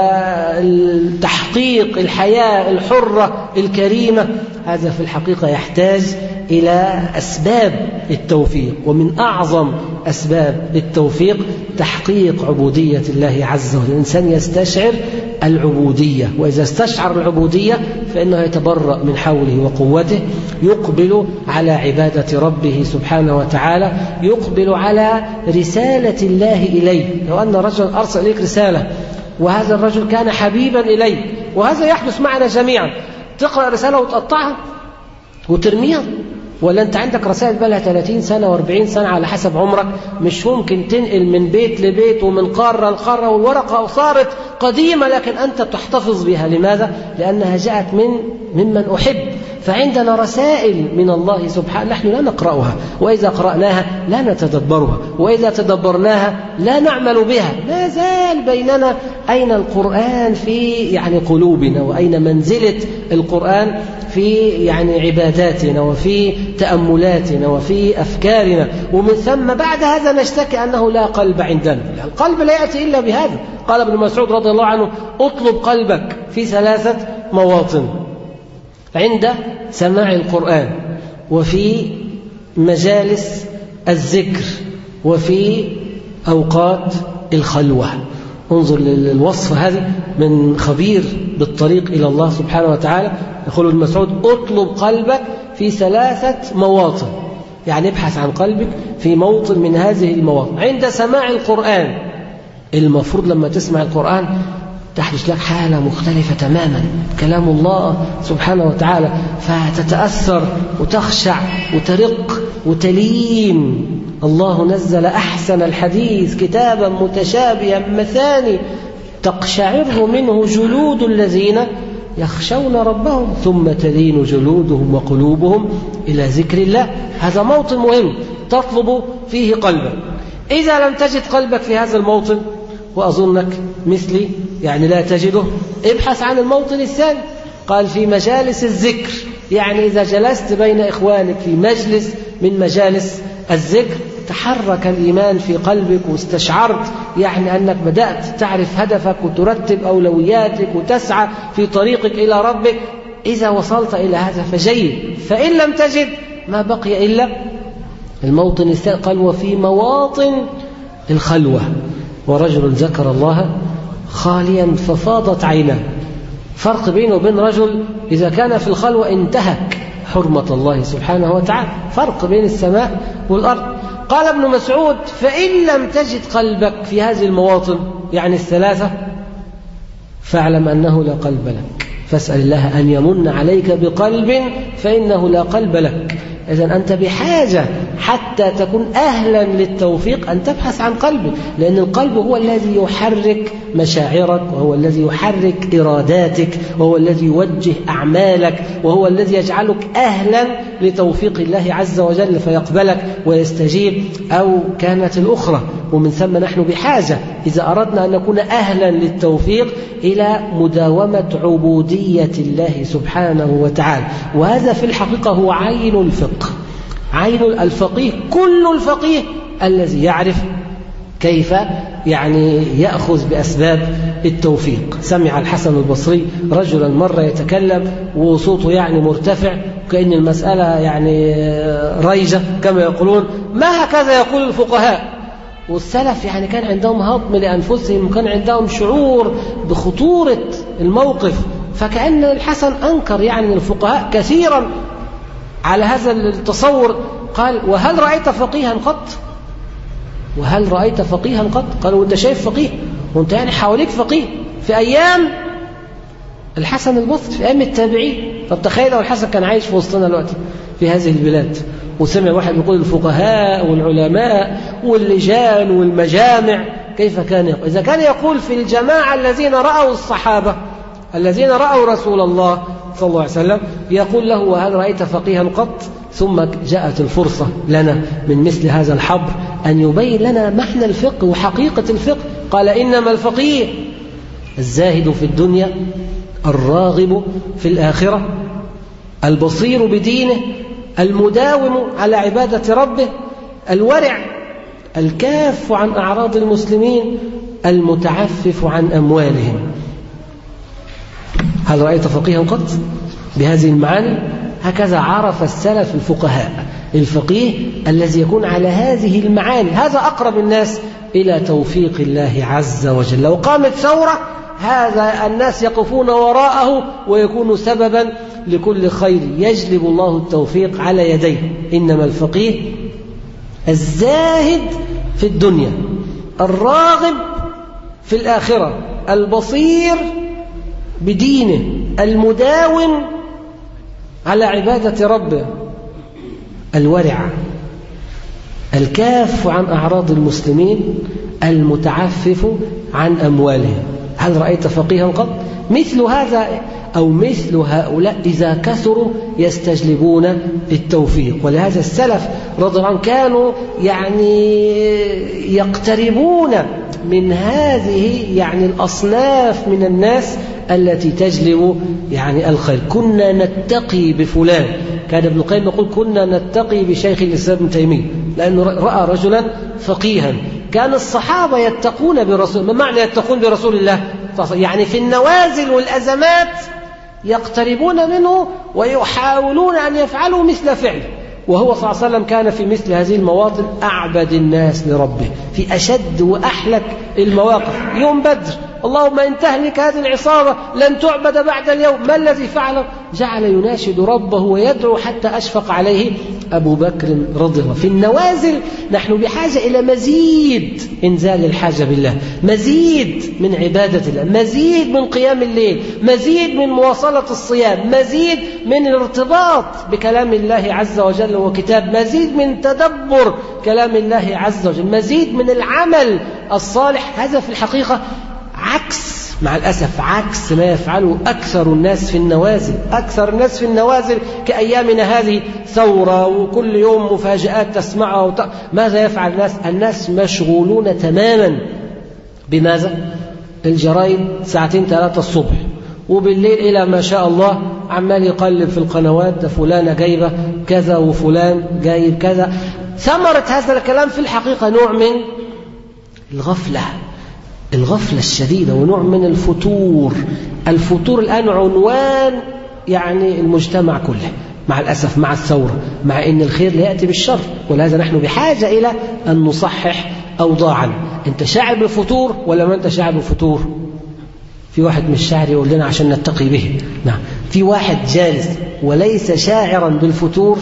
والتحقيق الحياة الحرة الكريمة. هذا في الحقيقة يحتاج إلى أسباب التوفيق، ومن أعظم أسباب التوفيق تحقيق عبودية الله عز وجل. الإنسان يستشعر العبودية، وإذا استشعر العبودية فإنه يتبرأ من حوله وقوته، يقبل على عبادة ربه سبحانه وتعالى، يقبل على رسالة الله إليه. لو أن رجل أرسل إليك رسالة وهذا الرجل كان حبيبا إليك، وهذا يحدث معنا جميعا، تقرأ رسالة وتقطعها وترميها، ولا أنت عندك رسائل بقى لها ثلاثين سنة وأربعين سنة على حسب عمرك، مش ممكن تنقل من بيت لبيت ومن قارة لقارة، والورقة صارت قديمة لكن أنت تحتفظ بها. لماذا؟ لأنها جاءت من ممن أحب. فعندنا رسائل من الله سبحانه نحن لا نقرأها، وإذا قرأناها لا نتدبرها، وإذا تدبرناها لا نعمل بها. لا زال بيننا أين القرآن في يعني قلوبنا، وأين منزلة القرآن في يعني عباداتنا وفي تأملاتنا وفي أفكارنا. ومن ثم بعد هذا نشتكي أنه لا قلب عندنا. القلب لا يأتي إلا بهذا. قال ابن مسعود رضي الله عنه: اطلب قلبك في ثلاثة مواطن: عند سماع القرآن، وفي مجالس الذكر، وفي أوقات الخلوة. انظر للوصف هذه من خبير بالطريق إلى الله سبحانه وتعالى. يقول ابن مسعود: اطلب قلبك في ثلاثة مواطن، يعني ابحث عن قلبك في موطن من هذه المواطن. عند سماع القرآن، المفروض لما تسمع القرآن تحدث لك حالة مختلفة تماما، كلام الله سبحانه وتعالى، فتتأثر وتخشع وترق وتلين. الله نزل أحسن الحديث كتابا متشابها مثاني تقشعر منه جلود الذين يخشون ربهم ثم تلين جلودهم وقلوبهم إلى ذكر الله. هذا موطن مهم تطلب فيه قلبك. إذا لم تجد قلبك في هذا الموطن، وأظنك مثلي يعني لا تجده، ابحث عن الموطن الثاني. قال: في مجالس الذكر، يعني إذا جلست بين إخوانك في مجلس من مجالس الذكر تحرك الإيمان في قلبك، واستشعرت يعني أنك بدأت تعرف هدفك وترتب أولوياتك وتسعى في طريقك إلى ربك. إذا وصلت إلى هذا فجيد. فإن لم تجد ما بقي إلا الموطن الثاني. قال: وفي مواطن الخلوة. ورجل ذكر الله خاليا ففاضت عيناه. فرق بينه وبين رجل إذا كان في الخلوة انتهك حرمة الله سبحانه وتعالى. فرق بين السماء والأرض. قال ابن مسعود: فإن لم تجد قلبك في هذه المواطن يعني الثلاثة، فاعلم أنه لا قلب لك، فاسأل الله أن يمن عليك بقلب فإنه لا قلب لك. إذن أنت بحاجة حتى تكون أهلا للتوفيق أن تبحث عن قلبك، لأن القلب هو الذي يحرك مشاعرك، وهو الذي يحرك إراداتك، وهو الذي يوجه أعمالك، وهو الذي يجعلك أهلا لتوفيق الله عز وجل فيقبلك ويستجيب، أو كانت الأخرى. ومن ثم نحن بحاجة إذا أردنا أن نكون أهلا للتوفيق إلى مداومة عبودية الله سبحانه وتعالى. وهذا في الحقيقة هو عين الفقه، عين الفقيه. كل الفقيه الذي يعرف كيف يعني يأخذ بأسباب التوفيق. سمع الحسن البصري رجلا مرة يتكلم وصوته يعني مرتفع، كأن المسألة يعني ريجة كما يقولون. ما هكذا يقول الفقهاء والسلف، يعني كان عندهم هضم لأنفسهم، وكان عندهم شعور بخطورة الموقف. فكأن الحسن أنكر يعني الفقهاء كثيرا على هذا التصور. قال: وهل رأيت فقيها قط؟ وهل رأيت فقيها قط؟ قالوا: وانت شايف فقيه؟ وانت يعني حواليك فقيه في أيام الحسن البصري، في أيام التابعين. طب تخيل لو الحسن كان عايش في وسطنا دلوقتي في هذه البلاد، وسمع واحد يقول الفقهاء والعلماء واللجان والمجامع، كيف كان يقول؟ إذا كان يقول في الجماعة الذين رأوا الصحابة الذين رأوا رسول الله صلى الله عليه وسلم، يقول له: وهل رأيت فقيها قط؟ ثم جاءت الفرصة لنا من مثل هذا الحبر أن يبين لنا معنى الفقه وحقيقة الفقه. قال: إنما الفقيه الزاهد في الدنيا، الراغب في الآخرة، البصير بدينه، المداوم على عبادة ربه، الورع، الكاف عن أعراض المسلمين، المتعفف عن أموالهم. هل رأيت فقيها قط؟ بهذه المعاني هكذا عرف السلف الفقهاء الفقيه الذي يكون على هذه المعاني. هذا أقرب الناس إلى توفيق الله عز وجل. لو قامت ثورة هذا الناس يقفون وراءه ويكون سببا لكل خير، يجلب الله التوفيق على يديه. إنما الفقيه الزاهد في الدنيا الراغب في الآخرة البصير بدينه المداوم على عبادة ربه الورع الكاف عن أعراض المسلمين المتعفف عن أموالهم. هل رأيت فقيها قط؟ مثل هذا أو مثل هؤلاء إذا كثروا يستجلبون التوفيق. ولهذا السلف رضي الله عنهم كانوا يعني يقتربون من هذه يعني الأصناف من الناس التي تجلب يعني الخير. كنا نتقي بفلان، كان ابن القيم يقول كنا نتقي بشيخ الإسلام ابن تيمية لأنه رأى رجلا فقيها. كان الصحابة يتقون برسول، ما معنى يتقون برسول الله؟ يعني في النوازل والأزمات يقتربون منه ويحاولون أن يفعلوا مثل فعله. وهو صلى الله عليه وسلم كان في مثل هذه المواطن أعبد الناس لربه في أشد وأحلك المواقف. يوم بدر اللهم إن تهلك هذه العصابة لن تعبد بعد اليوم، ما الذي فعله؟ جعل يناشد ربه ويدعو حتى أشفق عليه أبو بكر رضي الله. في النوازل نحن بحاجة إلى مزيد إنزال الحاجة بالله، مزيد من عبادة الله، مزيد من قيام الليل، مزيد من مواصلة الصيام، مزيد من الارتباط بكلام الله عز وجل وكتاب، مزيد من تدبر كلام الله عز وجل، مزيد من العمل الصالح. هذا في الحقيقة عكس مع الأسف عكس ما يفعله أكثر الناس في النوازل. أكثر الناس في النوازل كأيامنا هذه ثورة وكل يوم مفاجآت تسمعها وت... ماذا يفعل الناس؟ الناس مشغولون تماما بماذا؟ الجرايد ساعتين ثلاثة الصبح، وبالليل إلى ما شاء الله عمال يقلب في القنوات، فلانة جايبة كذا وفلان جايب كذا. ثمرة هذا الكلام في الحقيقة نوع من الغفلة، الغفلة الشديدة، ونوع من الفتور. الفتور الآن عنوان يعني المجتمع كله مع الأسف، مع الثورة، مع أن الخير لا يأتي بالشر. ولهذا نحن بحاجة إلى أن نصحح أوضاعنا. أنت شاعر بالفتور ولا ما أنت شاعر بالفتور؟ في واحد مش شاعر يقول لنا عشان نتقي به. نعم، في واحد جالس وليس شاعرا بالفتور.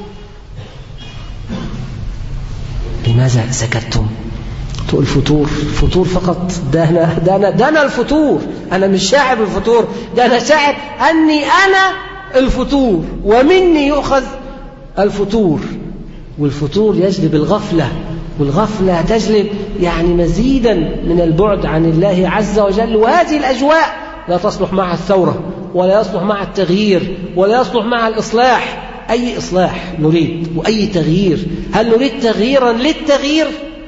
لماذا سكتتم؟ تقول فتور فتور فقط؟ ده أنا, ده, أنا, ده أنا الفتور، أنا مش شاعر بالفتور، ده أنا شاعر أني أنا الفتور ومني يؤخذ الفتور. والفتور يجلب الغفلة، والغفلة تجلب يعني مزيدا من البعد عن الله عز وجل. وهذه الأجواء لا تصلح معها الثورة، ولا يصلح معها التغيير، ولا يصلح معها الإصلاح. أي إصلاح نريد وأي تغيير؟ هل نريد تغييرا للتغيير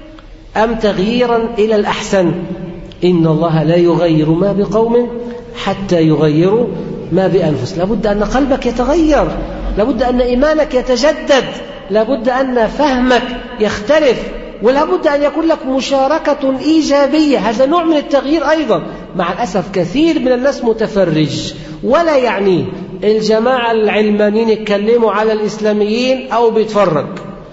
أم تغييرا إلى الأحسن؟ إن الله لا يغير ما بقوم حتى يغيروا ما بأنفسهم. لابد أن قلبك يتغير، لابد أن إيمانك يتجدد، لابد أن فهمك يختلف، ولابد أن يكون لك مشاركة إيجابية. هذا نوع من التغيير أيضا. مع الأسف كثير من الناس متفرج ولا يعني الجماعة العلمانيين يتكلموا على الإسلاميين أو بيتفرج،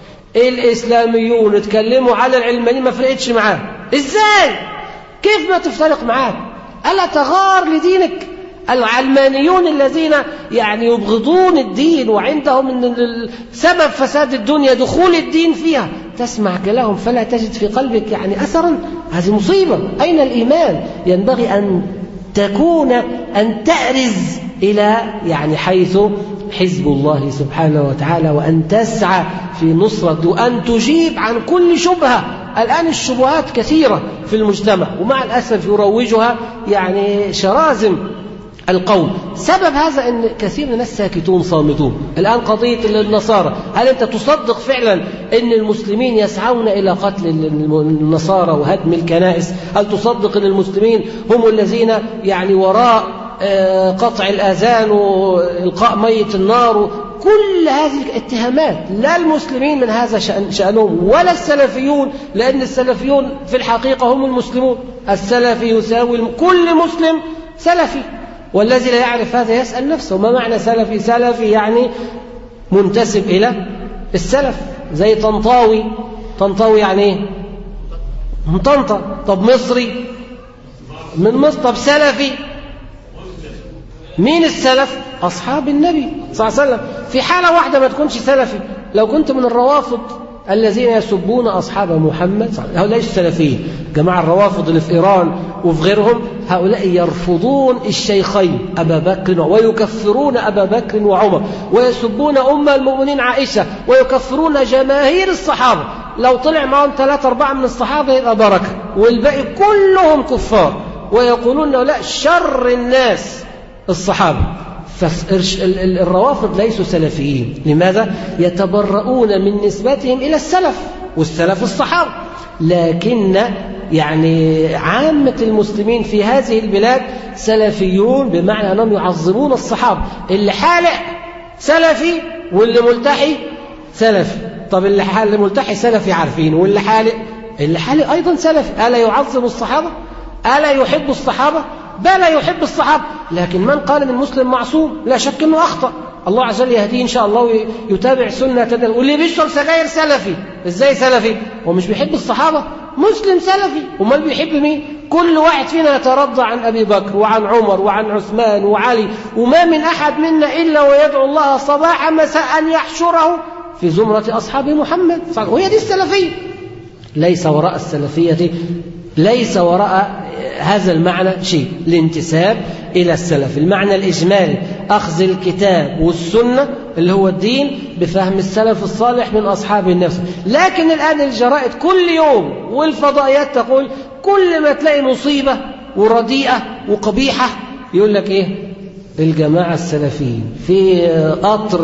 الإسلاميون يتكلموا على العلمانيين ما فرقتش معاه. إزاي؟ كيف ما تفترق معاه؟ ألا تغار لدينك؟ العلمانيون الذين يعني يبغضون الدين وعندهم من سبب فساد الدنيا دخول الدين فيها، تسمع كلامهم فلا تجد في قلبك يعني أثرا. هذه مصيبة. أين الإيمان؟ ينبغي أن تكون أن تأرز إلى يعني حيث حزب الله سبحانه وتعالى، وأن تسعى في نصرة، وأن تجيب عن كل شبهة. الآن الشبهات كثيرة في المجتمع، ومع الأسف يروجها يعني شرازم القوم. سبب هذا أن كثير من الناس ساكتون صامتون. الآن قضية النصارى، هل أنت تصدق فعلا أن المسلمين يسعون إلى قتل النصارى وهدم الكنائس؟ هل تصدق أن المسلمين هم الذين يعني وراء قطع الآذان وإلقاء مية النار؟ كل هذه الاتهامات لا المسلمين من هذا شأنهم ولا السلفيون، لأن السلفيون في الحقيقة هم المسلمون. السلفي يساوي كل مسلم سلفي، والذي لا يعرف هذا يسأل نفسه ما معنى سلفي؟ سلفي يعني منتسب إلى السلف، زي طنطاوي. طنطاوي يعني ايه؟ مطنطا. طب مصري؟ من مصر. طب سلفي، مين السلف؟ أصحاب النبي صلى الله عليه وسلم. في حالة واحدة ما تكونش سلفي، لو كنت من الروافض الذين يسبون أصحاب محمد، هؤلاء ليسوا سلفيين. جماعة الروافض اللي في إيران وفي غيرهم، هؤلاء يرفضون الشيخين أبا بكر ويكفرون أبا بكر وعمر، ويسبون أم المؤمنين عائشة، ويكفرون جماهير الصحابة. لو طلع معهم ثلاثة أربعة من الصحابة يبقى بركة، والباقي كلهم كفار. ويقولون لا، شر الناس الصحابة. فالروافض ليسوا سلفيين. لماذا؟ يتبرؤون من نسبتهم إلى السلف، والسلف الصحابة. لكن يعني عامة المسلمين في هذه البلاد سلفيون، بمعنى أنهم يعظمون الصحابة. اللي حالق سلفي واللي ملتحي سلفي. طب اللي حالق ملتحي سلفي عارفين، واللي حالق اللي حالق أيضا سلفي. ألا يعظم الصحابة؟ ألا يحب الصحابة؟ بلا يحب الصحابة. لكن من قال ان المسلم معصوم؟ لا شك انه اخطأ. الله عز وجل يهديه ان شاء الله ويتابع سنة. واللي بيشرب سجاير سلفي. ازاي سلفي؟ هو مش بيحب الصحابة؟ مسلم سلفي. ومال بيحب مين؟ كل واحد فينا يترضى عن ابي بكر وعن عمر وعن عثمان وعلي، وما من احد منا الا ويدعو الله صباح مساء ان يحشره في زمرة اصحاب محمد. وهي دي السلفية. ليس وراء السلفية، ليس وراء هذا المعنى شيء، الانتساب إلى السلف. المعنى الإجمالي أخذ الكتاب والسنة اللي هو الدين بفهم السلف الصالح من أصحاب النفس. لكن الآن الجرائد كل يوم والفضائيات تقول كل ما تلاقي مصيبة ورديئة وقبيحة يقول لك إيه؟ الجماعة السلفيين. في قطر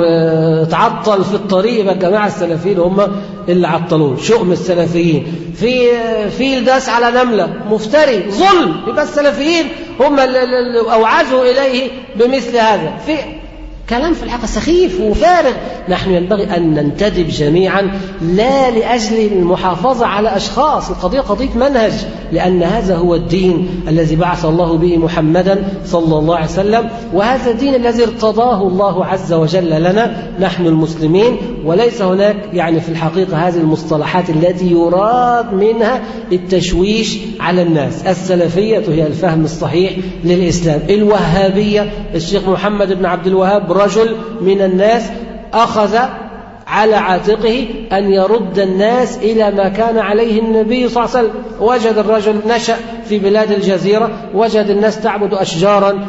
تعطل في الطريق يبقى الجماعة السلفيين هم اللي عطلوه، شؤم السلفيين. في فيل داس على نملة، مفتري، ظلم، يبقى السلفيين هم اللي أوعزوا إليه بمثل هذا. في كلام في الحقيقة سخيف وفارغ. نحن ينبغي أن ننتدب جميعا، لا لأجل المحافظة على أشخاص. القضية قضية منهج، لأن هذا هو الدين الذي بعث الله به محمدا صلى الله عليه وسلم، وهذا الدين الذي ارتضاه الله عز وجل لنا نحن المسلمين. وليس هناك يعني في الحقيقة هذه المصطلحات التي يراد منها التشويش على الناس. السلفية هي الفهم الصحيح للإسلام. الوهابية، الشيخ محمد بن عبد الوهاب رجل من الناس أخذ على عاتقه أن يرد الناس إلى ما كان عليه النبي صلى الله عليه وسلم. وجد الرجل نشأ في بلاد الجزيرة، وجد الناس تعبد أشجارا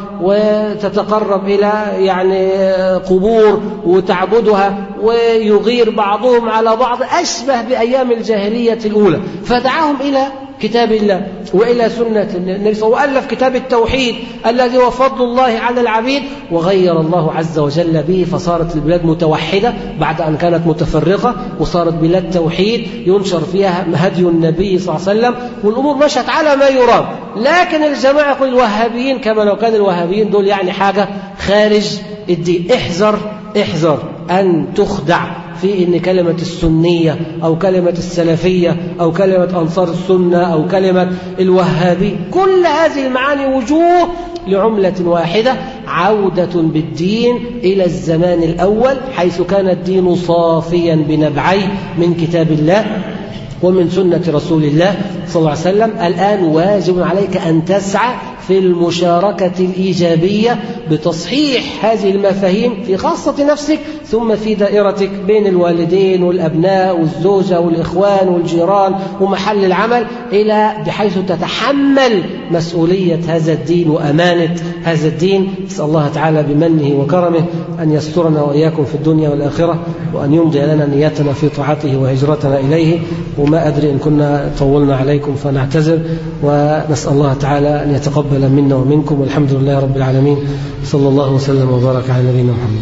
وتتقرب إلى يعني قبور وتعبدها، ويغير بعضهم على بعض أشبه بأيام الجاهلية الأولى. فدعاهم إلى كتاب الله وإلى سنة النبي صلى الله عليه وسلم، وألف كتاب التوحيد الذي هو فضل الله على العبيد، وغير الله عز وجل به، فصارت البلاد متوحدة بعد أن كانت متفرقة، وصارت بلاد توحيد ينشر فيها هدي النبي صلى الله عليه وسلم، والأمور مشت على ما يرام. لكن الجماعة يقول الوهابيين، كما لو كان الوهابيين دول يعني حاجة خارج الدين. احذر احذر أن تخدع في إن كلمة السنية أو كلمة السلفية أو كلمة أنصار السنة أو كلمة الوهابي، كل هذه المعاني وجوه لعملة واحدة، عودة بالدين إلى الزمان الأول حيث كان الدين صافيا بنبعيه من كتاب الله ومن سنة رسول الله صلى الله عليه وسلم. الآن واجب عليك أن تسعى في المشاركة الإيجابية بتصحيح هذه المفاهيم في خاصة نفسك، ثم في دائرتك بين الوالدين والأبناء والزوجة والإخوان والجيران ومحل العمل، إلى بحيث تتحمل مسؤولية هذا الدين وأمانة هذا الدين. نسأل الله تعالى بمنه وكرمه أن يسترنا وإياكم في الدنيا والآخرة، وأن يمضي لنا نياتنا في طاعته وهجرتنا إليه. وما أدري إن كنا طولنا عليكم فنعتذر، ونسأل الله تعالى أن يتقبل منا ومنكم، والحمد لله رب العالمين. صلى الله وسلم وبارك على نبينا محمد.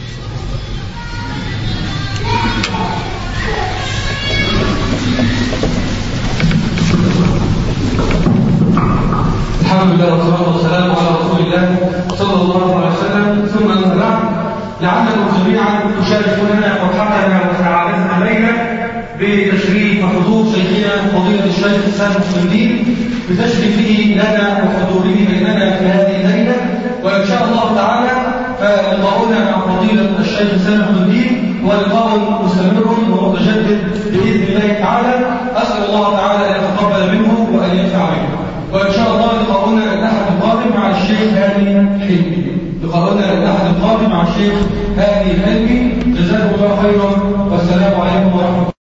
الحمد لله والصلاة والسلام على رسول الله صلى الله عليه وسلم. ثم أما بعد، لعلكم جميعا تشاركوننا فرحتنا وسعادتنا علينا بتشريف وحضور شيخنا فضيلة الشيخ سامح الدين، بتشريفه لنا وحضوره بيننا في هذه الليلة. وإن شاء الله تعالى فلقاؤنا مع فضيلة الشيخ سامح الدين هو لقاء مستمر ومتجدد بإذن الله تعالى. أسأل الله تعالى أن يتقبل منه وأن ينفع منه. وإن شاء الله لقاؤنا يمكن لقاءنا الأحد القادم مع الشيخ هاني الهلمي، جزاكم الله خيرا.